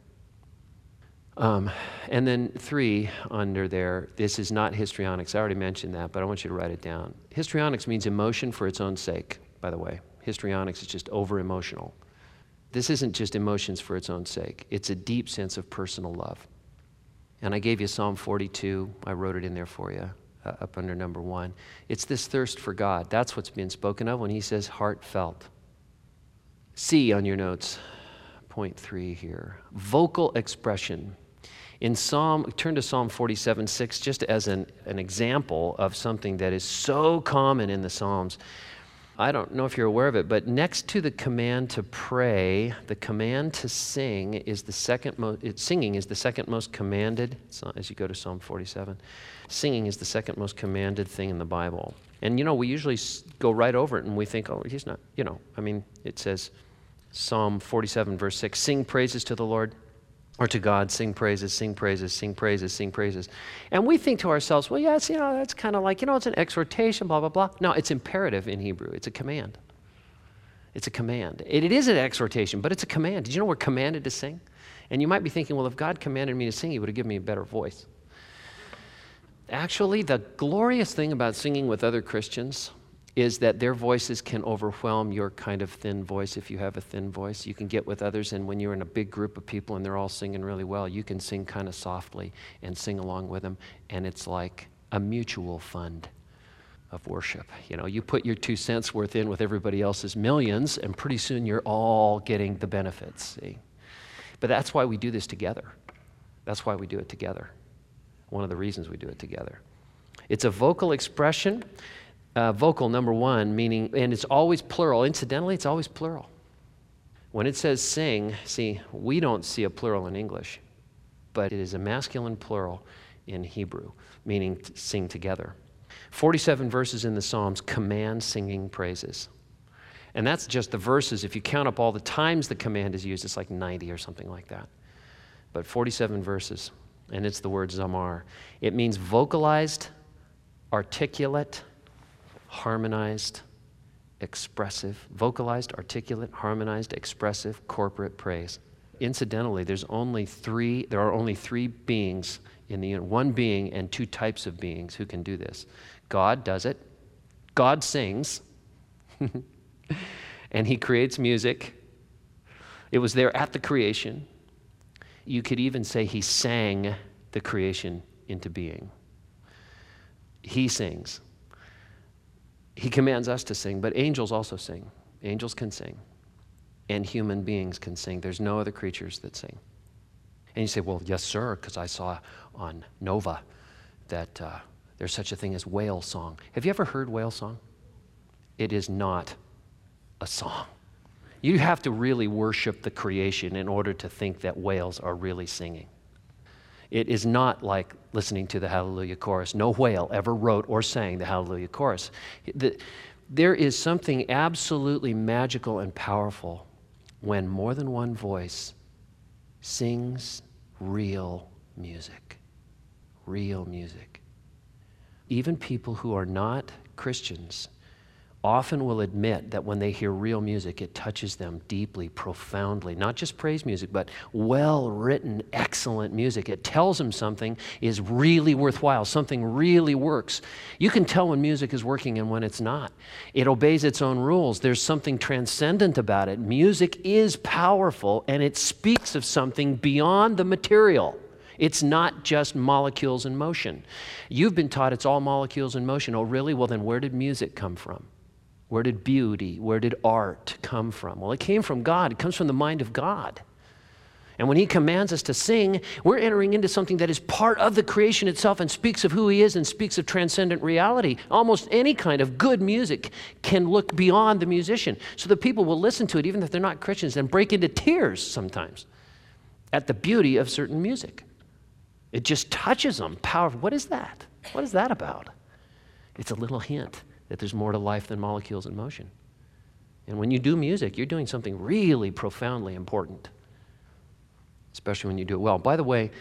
And then 3 under there, this is not histrionics. I already mentioned that, but I want you to write it down. Histrionics means emotion for its own sake, by the way. Histrionics is just over-emotional. This isn't just emotions for its own sake. It's a deep sense of personal love. And I gave you Psalm 42. I wrote it in there for you, up under number 1. It's this thirst for God. That's what's being spoken of when he says heartfelt. C on your notes, point 3 here. Vocal expression. Turn to Psalm 47:6 just as an example of something that is so common in the Psalms. I don't know if you're aware of it, but next to the command to pray, the command to sing is the second most. Singing is the second most commanded. As you go to Psalm 47, singing is the second most commanded thing in the Bible. And we usually go right over it and we think, oh, he's not. It says Psalm 47 verse 6: sing praises to the Lord. Or to God, sing praises, sing praises, sing praises, sing praises. And we think to ourselves, well, yes, that's kind of like, it's an exhortation, blah, blah, blah. No, it's imperative in Hebrew. It's a command. It's a command. It is an exhortation, but it's a command. Did you know we're commanded to sing? And you might be thinking, well, if God commanded me to sing, he would have given me a better voice. Actually, the glorious thing about singing with other Christians is that their voices can overwhelm your kind of thin voice. If you have a thin voice, you can get with others, and when you're in a big group of people and they're all singing really well, you can sing kind of softly and sing along with them, and it's like a mutual fund of worship. You put your 2 cents worth in with everybody else's millions, and pretty soon you're all getting the benefits, see? But that's why we do this together. That's why we do it together. One of the reasons we do it together. It's a vocal expression. Vocal, number 1, meaning, and it's always plural. Incidentally, it's always plural. When it says sing, see, we don't see a plural in English, but it is a masculine plural in Hebrew, meaning sing together. 47 verses in the Psalms command singing praises. And that's just the verses. If you count up all the times the command is used, it's like 90 or something like that. But 47 verses, and it's the word zamar. It means vocalized, articulate, harmonized, expressive, vocalized, articulate, harmonized, expressive, corporate praise. Incidentally, there are only 3 beings in the one being and 2 types of beings who can do this. God does it. God sings. And he creates music. It was there at the creation. You could even say he sang the creation into being. He sings. He commands us to sing, but angels also sing. Angels can sing. And human beings can sing. There's no other creatures that sing. And you say, well, yes, sir, because I saw on Nova that there's such a thing as whale song. Have you ever heard whale song? It is not a song. You have to really worship the creation in order to think that whales are really singing. It is not like listening to the Hallelujah Chorus. No whale ever wrote or sang the Hallelujah Chorus. There is something absolutely magical and powerful when more than one voice sings real music. Real music. Even people who are not Christians often will admit that when they hear real music, it touches them deeply, profoundly. Not just praise music, but well-written, excellent music. It tells them something is really worthwhile, something really works. You can tell when music is working and when it's not. It obeys its own rules. There's something transcendent about it. Music is powerful, and it speaks of something beyond the material. It's not just molecules in motion. You've been taught it's all molecules in motion. Oh, really? Well, then where did music come from? Where did beauty, where did art come from? Well, it came from God. It comes from the mind of God. And when he commands us to sing, we're entering into something that is part of the creation itself and speaks of who he is and speaks of transcendent reality. Almost any kind of good music can look beyond the musician. So the people will listen to it, even if they're not Christians, and break into tears sometimes at the beauty of certain music. It just touches them. Powerful. What is that? What is that about? It's a little hint that there's more to life than molecules in motion. And when you do music, you're doing something really profoundly important, especially when you do it well. By the way,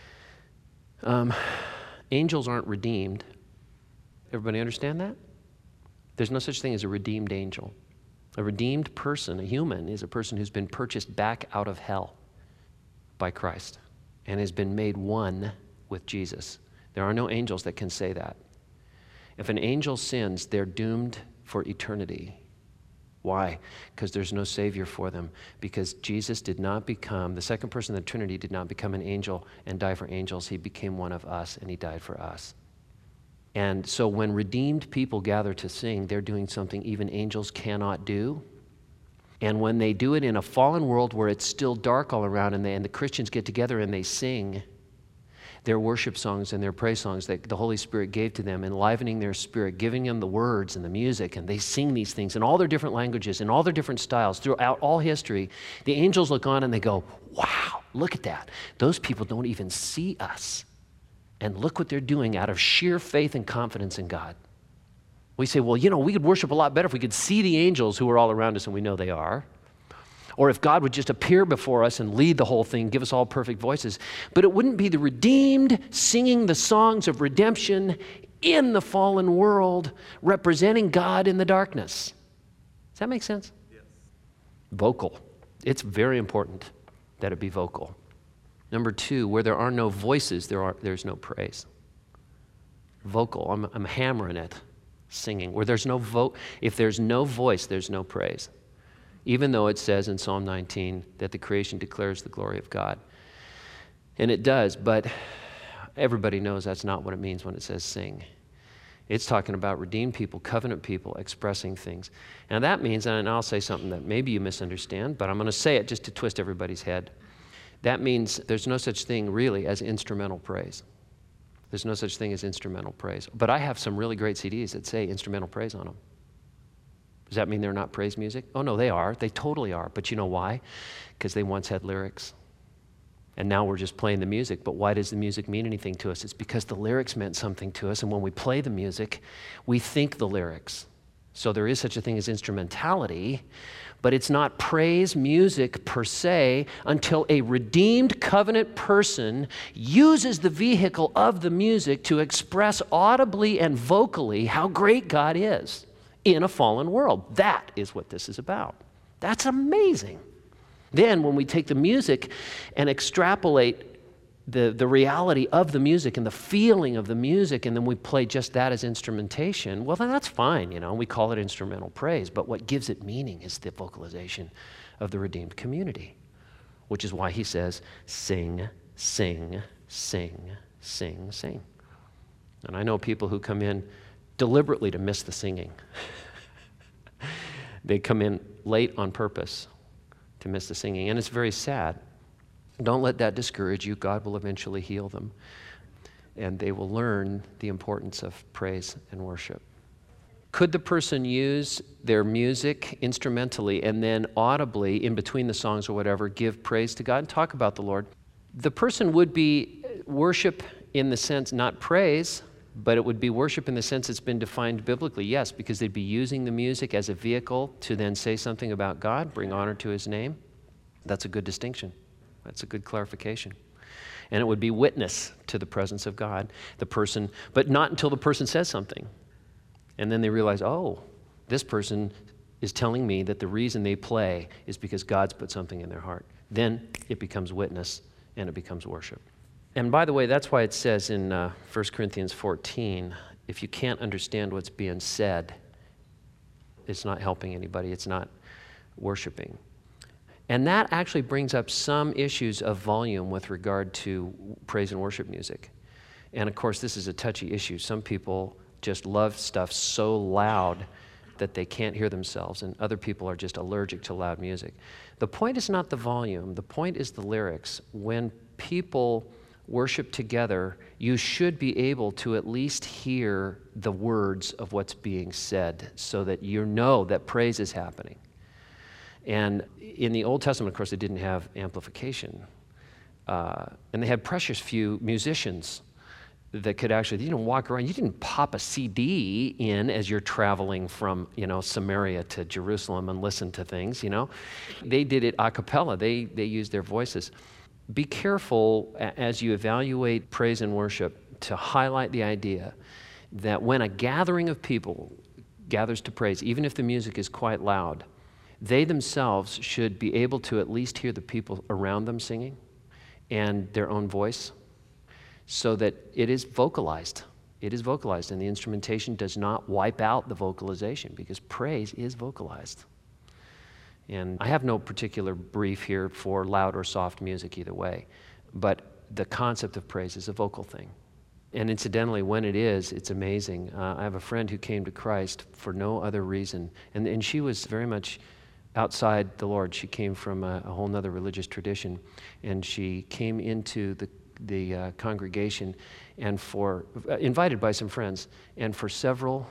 angels aren't redeemed. Everybody understand that? There's no such thing as a redeemed angel. A redeemed person, a human, is a person who's been purchased back out of hell by Christ and has been made one with Jesus. There are no angels that can say that. If an angel sins, they're doomed for eternity. Why? Because there's no Savior for them. Because Jesus did not become, the second person of the Trinity did not become an angel and die for angels. He became one of us, and he died for us. And so when redeemed people gather to sing, they're doing something even angels cannot do. And when they do it in a fallen world where it's still dark all around, and the Christians get together and they sing their worship songs and their praise songs that the Holy Spirit gave to them, enlivening their spirit, giving them the words and the music, and they sing these things in all their different languages, in all their different styles, throughout all history, the angels look on and they go, wow, look at that. Those people don't even see us. And look what they're doing out of sheer faith and confidence in God. We say, well, we could worship a lot better if we could see the angels who are all around us, and we know they are. Or if God would just appear before us and lead the whole thing, give us all perfect voices. But it wouldn't be the redeemed singing the songs of redemption in the fallen world, representing God in the darkness. Does that make sense? Yes. Vocal. It's very important that it be vocal. Number two, where there are no voices, there's no praise. Vocal. I'm hammering it. Singing. Where there's no if there's no voice, there's no praise. Even though it says in Psalm 19 that the creation declares the glory of God. And it does, but everybody knows that's not what it means when it says sing. It's talking about redeemed people, covenant people, expressing things. And that means, and I'll say something that maybe you misunderstand, but I'm going to say it just to twist everybody's head. That means there's no such thing really as instrumental praise. There's no such thing as instrumental praise. But I have some really great CDs that say instrumental praise on them. Does that mean they're not praise music? Oh, no, they are. They totally are. But you know why? Because they once had lyrics. And now we're just playing the music. But why does the music mean anything to us? It's because the lyrics meant something to us. And when we play the music, we think the lyrics. So there is such a thing as instrumentality, but it's not praise music per se until a redeemed covenant person uses the vehicle of the music to express audibly and vocally how great God is in a fallen world. That is what this is about. That's amazing. Then when we take the music and extrapolate the reality of the music and the feeling of the music, and then we play just that as instrumentation, well, then that's fine, we call it instrumental praise. But what gives it meaning is the vocalization of the redeemed community, which is why he says, sing, sing, sing, sing, sing. And I know people who come in deliberately to miss the singing. They come in late on purpose to miss the singing, and it's very sad. Don't let that discourage you. God will eventually heal them, and they will learn the importance of praise and worship. Could the person use their music instrumentally and then audibly, in between the songs or whatever, give praise to God and talk about the Lord? The person would be worship in the sense, not praise, but it would be worship in the sense it's been defined biblically, yes, because they'd be using the music as a vehicle to then say something about God, bring honor to his name. That's a good distinction. That's a good clarification. And it would be witness to the presence of God, the person, but not until the person says something. And then they realize, oh, this person is telling me that the reason they play is because God's put something in their heart. Then it becomes witness and it becomes worship. And by the way, that's why it says in 1 Corinthians 14, if you can't understand what's being said, it's not helping anybody, it's not worshiping. And that actually brings up some issues of volume with regard to praise and worship music. And of course, this is a touchy issue. Some people just love stuff so loud that they can't hear themselves, and other people are just allergic to loud music. The point is not the volume. The point is the lyrics. When people worship together, you should be able to at least hear the words of what's being said so that you know that praise is happening. And in the Old Testament, of course, they didn't have amplification. And they had precious few musicians that could actually, walk around. You didn't pop a CD in as you're traveling from, Samaria to Jerusalem and listen to things, They did it a cappella. They used their voices. Be careful as you evaluate praise and worship to highlight the idea that when a gathering of people gathers to praise, even if the music is quite loud, they themselves should be able to at least hear the people around them singing and their own voice so that it is vocalized. It is vocalized, and the instrumentation does not wipe out the vocalization because praise is vocalized. And I have no particular brief here for loud or soft music either way, but the concept of praise is a vocal thing. And incidentally, when it is, it's amazing. I have a friend who came to Christ for no other reason, and she was very much outside the Lord. She came from a whole nother religious tradition, and she came into the congregation and invited by some friends, and for several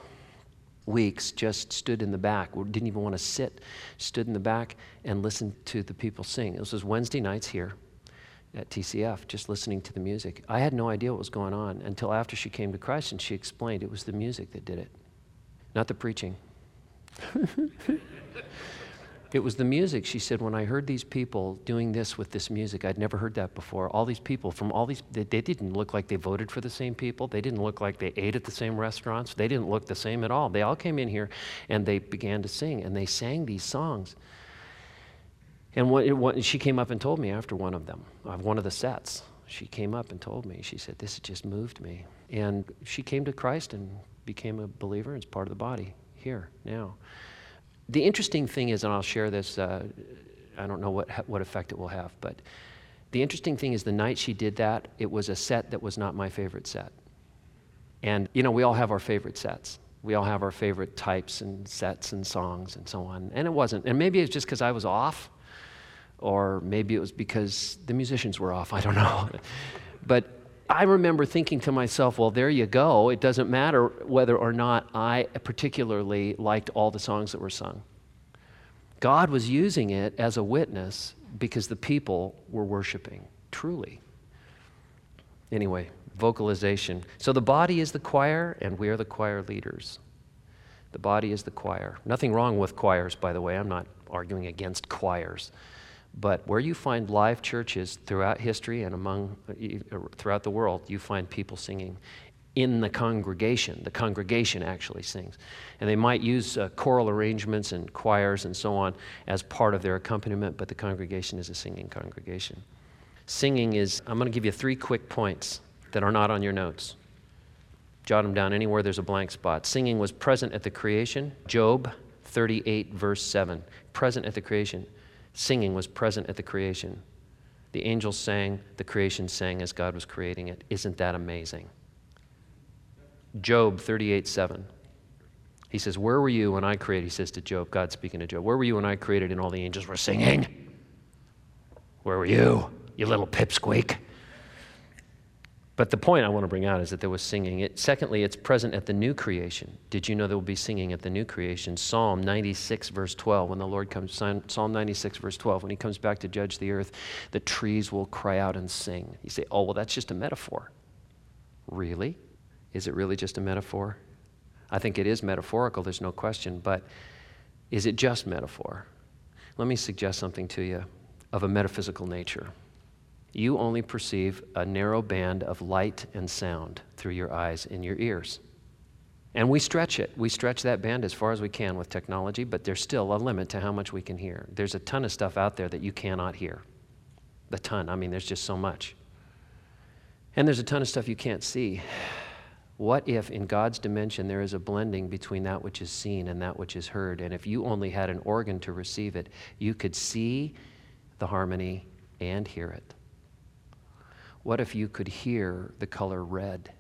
weeks just stood in the back, didn't even want to sit, stood in the back and listened to the people sing. This was Wednesday nights here at TCF, just listening to the music. I had no idea what was going on until after she came to Christ, and she explained it was the music that did it, not the preaching. It was the music. She said, when I heard these people doing this with this music, I'd never heard that before. All these people from all these, they didn't look like they voted for the same people. They didn't look like they ate at the same restaurants. They didn't look the same at all. They all came in here and they began to sing, and they sang these songs. And she came up and told me after one of them, one of the sets, she came up and told me, she said, this has just moved me. And she came to Christ and became a believer and is part of the body here now. The interesting thing is, and I'll share this, I don't know what effect it will have, but the interesting thing is the night she did that, it was a set that was not my favorite set. And, we all have our favorite sets. We all have our favorite types and sets and songs and so on. And it wasn't. And maybe it's just because I was off, or maybe it was because the musicians were off. I don't know. But I remember thinking to myself, well, there you go. It doesn't matter whether or not I particularly liked all the songs that were sung. God was using it as a witness because the people were worshiping, truly. Anyway, vocalization. So the body is the choir, and we are the choir leaders. The body is the choir. Nothing wrong with choirs, by the way. I'm not arguing against choirs. But where you find live churches throughout history and throughout the world, you find people singing in the congregation. The congregation actually sings. And they might use choral arrangements and choirs and so on as part of their accompaniment, but the congregation is a singing congregation. Singing is, I'm going to give you 3 quick points that are not on your notes. Jot them down anywhere there's a blank spot. Singing was present at the creation. Job 38, verse 7. Present at the creation. Singing was present at the creation. The angels sang, the creation sang as God was creating it. Isn't that amazing? Job 38, 7. He says, where were you when I created? He says to Job, God speaking to Job, where were you when I created and all the angels were singing? Where were you, you little pipsqueak? But the point I want to bring out is that there was singing. Secondly, it's present at the new creation. Did you know there will be singing at the new creation? Psalm 96, verse 12, when the Lord comes, Psalm 96, verse 12, when he comes back to judge the earth, the trees will cry out and sing. You say, oh, well, that's just a metaphor. Really? Is it really just a metaphor? I think it is metaphorical, there's no question, but is it just metaphor? Let me suggest something to you of a metaphysical nature. You only perceive a narrow band of light and sound through your eyes and your ears. And we stretch it. We stretch that band as far as we can with technology, but there's still a limit to how much we can hear. There's a ton of stuff out there that you cannot hear. A ton. I mean, there's just so much. And there's a ton of stuff you can't see. What if in God's dimension there is a blending between that which is seen and that which is heard? And if you only had an organ to receive it, you could see the harmony and hear it. What if you could hear the color red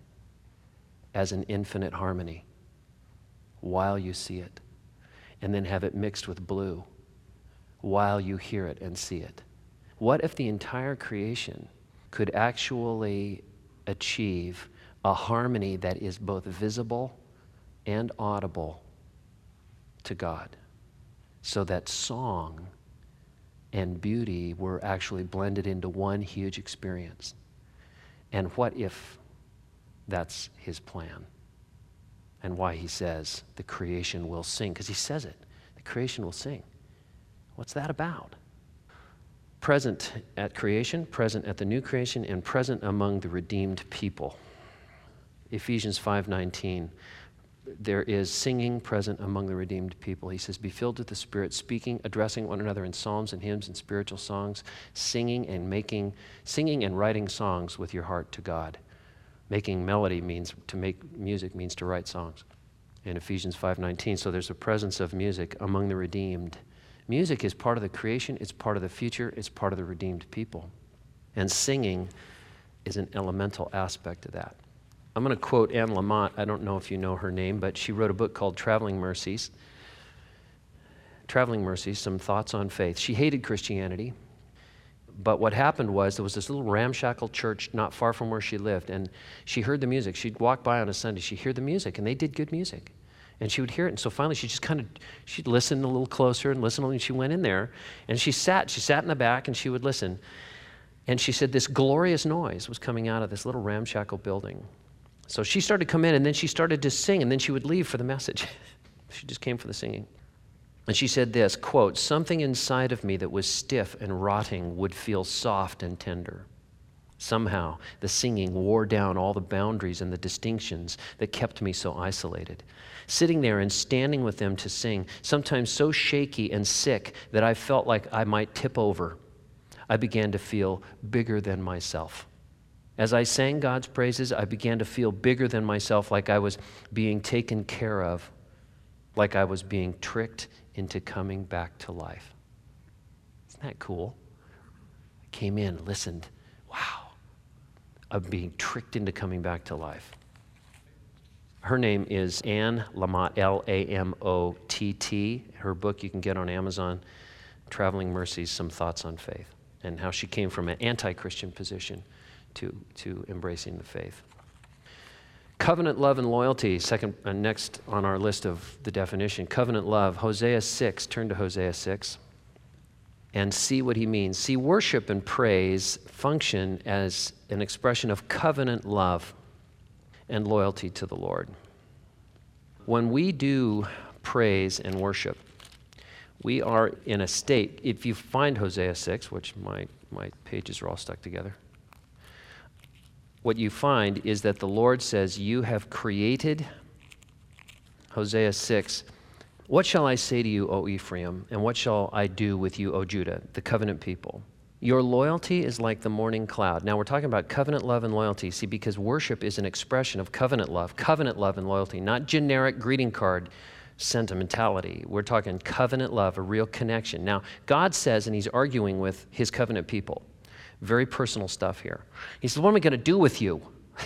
as an infinite harmony while you see it, and then have it mixed with blue while you hear it and see it? What if the entire creation could actually achieve a harmony that is both visible and audible to God, so that song and beauty were actually blended into one huge experience? And what if that's his plan? And why he says the creation will sing, because he says it, the creation will sing. What's that about? Present at creation, present at the new creation, and present among the redeemed people. Ephesians 5:19, there is singing present among the redeemed people. He says, be filled with the Spirit, speaking, addressing one another in psalms and hymns and spiritual songs, singing and writing songs with your heart to God. Making melody means, to make music means to write songs in Ephesians 5:19. So there's a presence of music among the redeemed. Music is part of the creation, it's part of the future, it's part of the redeemed people. And singing is an elemental aspect of that. I'm going to quote Anne Lamott. I don't know if you know her name, but she wrote a book called Traveling Mercies. Traveling Mercies, Some Thoughts on Faith. She hated Christianity, but what happened was there was this little ramshackle church not far from where she lived, and she heard the music. She'd walk by on a Sunday, she'd hear the music, and they did good music. And she would hear it, and so finally she'd listen a little closer and listen, and she went in there, and she sat in the back, and she would listen. And she said this glorious noise was coming out of this little ramshackle building. So she started to come in, and then she started to sing, and then she would leave for the message. She just came for the singing. And she said this, quote, something inside of me that was stiff and rotting would feel soft and tender. Somehow, the singing wore down all the boundaries and the distinctions that kept me so isolated. Sitting there and standing with them to sing, sometimes so shaky and sick that I felt like I might tip over, I began to feel bigger than myself. As I sang God's praises, I began to feel bigger than myself, like I was being taken care of, like I was being tricked into coming back to life. Isn't that cool? I came in, listened. Wow. I'm being tricked into coming back to life. Her name is Anne Lamott, Lamott. Her book you can get on Amazon, Traveling Mercies, Some Thoughts on Faith, and how she came from an anti-Christian position to embracing the faith. Covenant love and loyalty, next on our list of the definition. Covenant love, Hosea 6, turn to Hosea 6, and see what he means. See, worship and praise function as an expression of covenant love and loyalty to the Lord. When we do praise and worship, we are in a state, if you find Hosea 6, which my pages are all stuck together, what you find is that the Lord says, you have created, Hosea 6, what shall I say to you, O Ephraim, and what shall I do with you, O Judah, the covenant people? Your loyalty is like the morning cloud. Now, we're talking about covenant love and loyalty, see, because worship is an expression of covenant love and loyalty, not generic greeting card sentimentality. We're talking covenant love, a real connection. Now, God says, and he's arguing with his covenant people, very personal stuff here. He says, what am I going to do with you?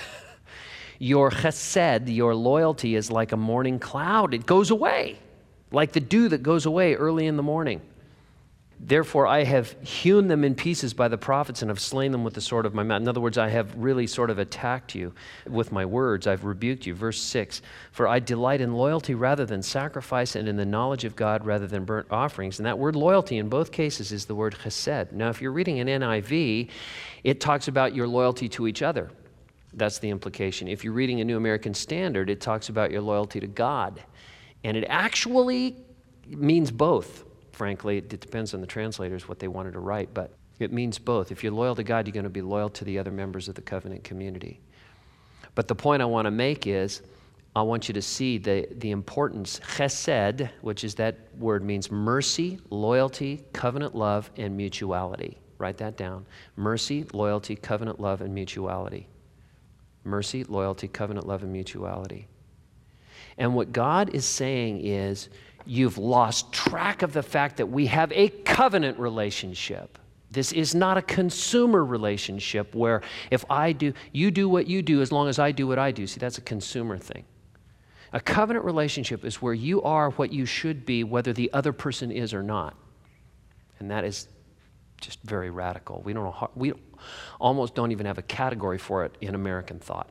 Your chesed, your loyalty, is like a morning cloud. It goes away, like the dew that goes away early in the morning. Therefore, I have hewn them in pieces by the prophets and have slain them with the sword of my mouth. In other words, I have really sort of attacked you with my words. I've rebuked you. Verse 6, for I delight in loyalty rather than sacrifice and in the knowledge of God rather than burnt offerings. And that word loyalty in both cases is the word chesed. Now, if you're reading an NIV, it talks about your loyalty to each other. That's the implication. If you're reading a New American Standard, it talks about your loyalty to God. And it actually means both. Frankly, it depends on the translators what they wanted to write, but it means both. If you're loyal to God, you're going to be loyal to the other members of the covenant community. But the point I want to make is, I want you to see the importance. Chesed, which is that word, means mercy, loyalty, covenant love, and mutuality. Write that down. Mercy, loyalty, covenant love, and mutuality. Mercy, loyalty, covenant love, and mutuality. And what God is saying is, you've lost track of the fact that we have a covenant relationship. This is not a consumer relationship where if I do, you do what you do as long as I do what I do. See, that's a consumer thing. A covenant relationship is where you are what you should be, whether the other person is or not. And that is just very radical. We don't know how, we almost don't even have a category for it in American thought,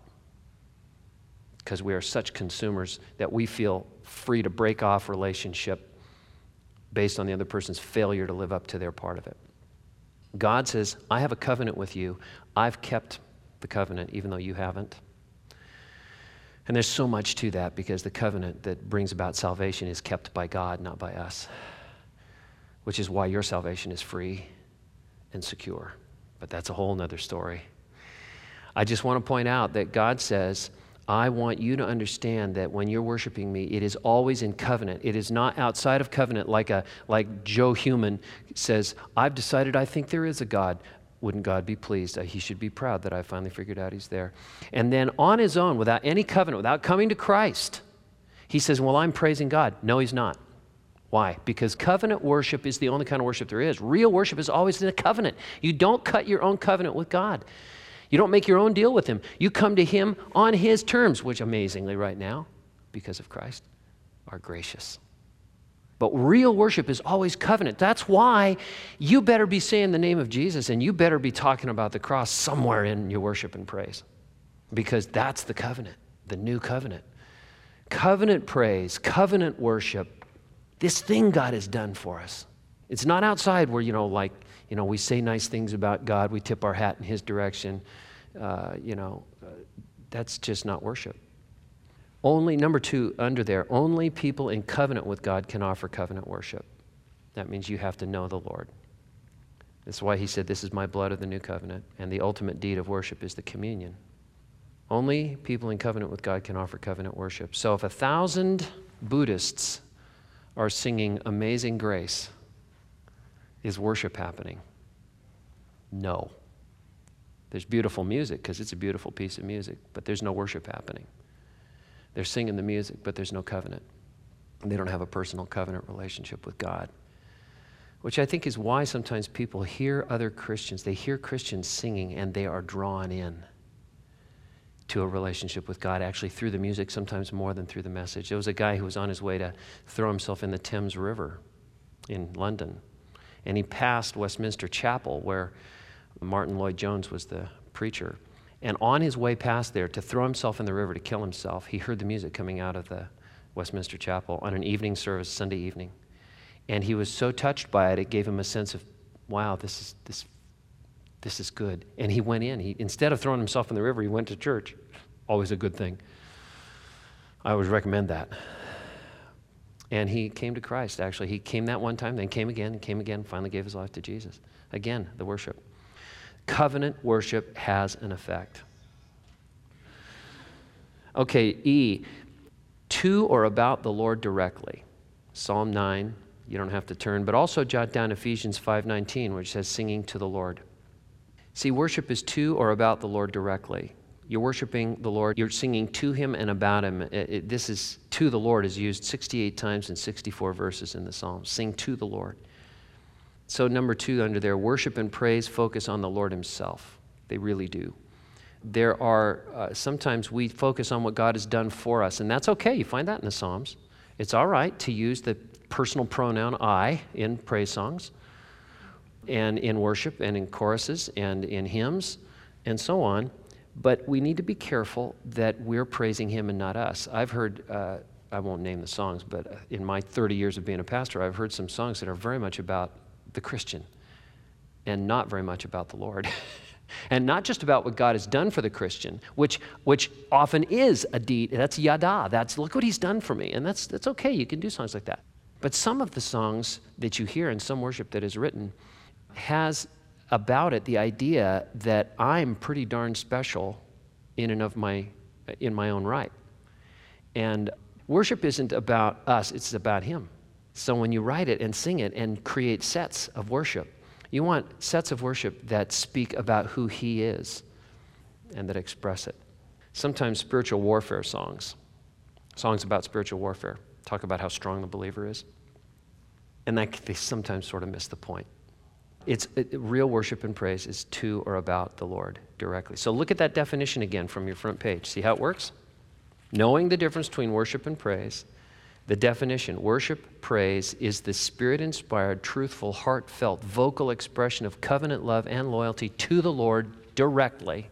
because we are such consumers that we feel free to break off relationship based on the other person's failure to live up to their part of it. God says, I have a covenant with you. I've kept the covenant even though you haven't. And there's so much to that, because the covenant that brings about salvation is kept by God, not by us, which is why your salvation is free and secure. But that's a whole nother story. I just want to point out that God says, I want you to understand that when you're worshiping me, it is always in covenant. It is not outside of covenant like Joe Human says, I've decided I think there is a God. Wouldn't God be pleased? He should be proud that I finally figured out he's there. And then on his own, without any covenant, without coming to Christ, he says, well, I'm praising God. No, he's not. Why? Because covenant worship is the only kind of worship there is. Real worship is always in a covenant. You don't cut your own covenant with God. You don't make your own deal with him. You come to him on his terms, which amazingly right now, because of Christ, are gracious. But real worship is always covenant. That's why you better be saying the name of Jesus, and you better be talking about the cross somewhere in your worship and praise, because that's the covenant, the new covenant. Covenant praise, covenant worship, this thing God has done for us. It's not outside where, we say nice things about God, we tip our hat in his direction. That's just not worship. Only, number two, under there, only people in covenant with God can offer covenant worship. That means you have to know the Lord. That's why he said, this is my blood of the new covenant, and the ultimate deed of worship is the communion. Only people in covenant with God can offer covenant worship. So if 1,000 Buddhists are singing Amazing Grace, is worship happening? No. There's beautiful music because it's a beautiful piece of music, but there's no worship happening. They're singing the music, but there's no covenant. They don't have a personal covenant relationship with God, which I think is why sometimes people hear other Christians, they hear Christians singing, and they are drawn in to a relationship with God, actually through the music, sometimes more than through the message. There was a guy who was on his way to throw himself in the Thames River in London, and he passed Westminster Chapel, where Martin Lloyd-Jones was the preacher. And on his way past there to throw himself in the river to kill himself, he heard the music coming out of the Westminster Chapel on an evening service, Sunday evening. And he was so touched by it, it gave him a sense of, wow, this is good. And he went in. Instead of throwing himself in the river, he went to church. Always a good thing. I always recommend that. And he came to Christ, actually. He came that one time, then came again, finally gave his life to Jesus. Again, the worship. Covenant worship has an effect. Okay, E, to or about the Lord directly. Psalm 9, You don't have to turn, but also jot down Ephesians 5:19, which says singing to the Lord. See, worship is to or about the Lord directly. You're worshiping the Lord. You're singing to him and about him. This is to the Lord is used 68 times in 64 verses in the Psalms. Sing to the Lord. So number 2 under there, worship and praise focus on the Lord himself. They really do. There are, sometimes we focus on what God has done for us, and that's okay. You find that in the Psalms. It's all right to use the personal pronoun I in praise songs and in worship and in choruses and in hymns and so on. But we need to be careful that we're praising him and not us. I've heard, I won't name the songs, but in my 30 years of being a pastor, I've heard some songs that are very much about the Christian and not very much about the Lord. And not just about what God has done for the Christian, which often is a deed. That's yada. That's look what he's done for me. And that's okay. You can do songs like that. But some of the songs that you hear in some worship that is written has about it the idea that I'm pretty darn special in my own right. And worship isn't about us, it's about him. So when you write it and sing it and create sets of worship, you want sets of worship that speak about who he is and that express it. Sometimes spiritual warfare songs about spiritual warfare, talk about how strong the believer is. And they sometimes sort of miss the point. Real worship and praise is to or about the Lord directly. So look at that definition again from your front page. See how it works? Knowing the difference between worship and praise, the definition, worship, praise, is the Spirit-inspired, truthful, heartfelt, vocal expression of covenant love and loyalty to the Lord directly.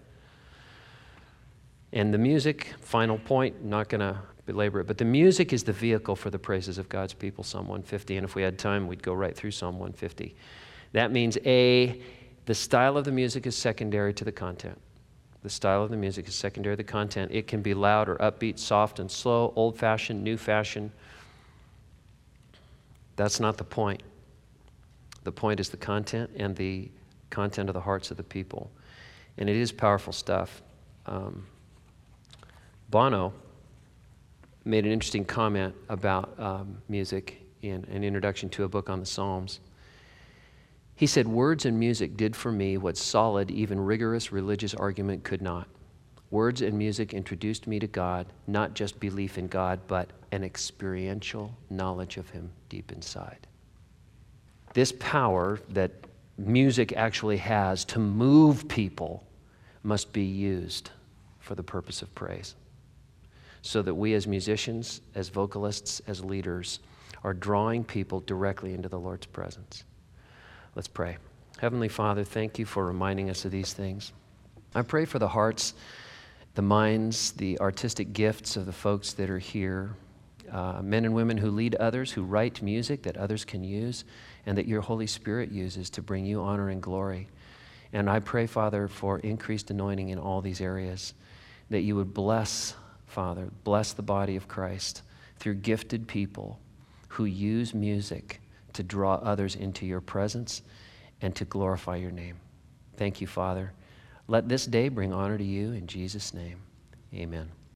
And the music, final point, not going to belabor it, but the music is the vehicle for the praises of God's people, Psalm 150. And if we had time, we'd go right through Psalm 150. That means the style of the music is secondary to the content. The style of the music is secondary to the content. It can be loud or upbeat, soft and slow, old-fashioned, new-fashioned. That's not the point. The point is the content and the content of the hearts of the people. And it is powerful stuff. Bono made an interesting comment about music in an introduction to a book on the Psalms. He said, words and music did for me what solid, even rigorous religious argument could not. Words and music introduced me to God, not just belief in God, but an experiential knowledge of him deep inside. This power that music actually has to move people must be used for the purpose of praise, so that we as musicians, as vocalists, as leaders, are drawing people directly into the Lord's presence. Let's pray. Heavenly Father, thank you for reminding us of these things. I pray for the hearts, the minds, the artistic gifts of the folks that are here, men and women who lead others, who write music that others can use, and that your Holy Spirit uses to bring you honor and glory. And I pray, Father, for increased anointing in all these areas, that you would bless, Father, bless the body of Christ through gifted people who use music to draw others into your presence and to glorify your name. Thank you, Father. Let this day bring honor to you in Jesus' name. Amen.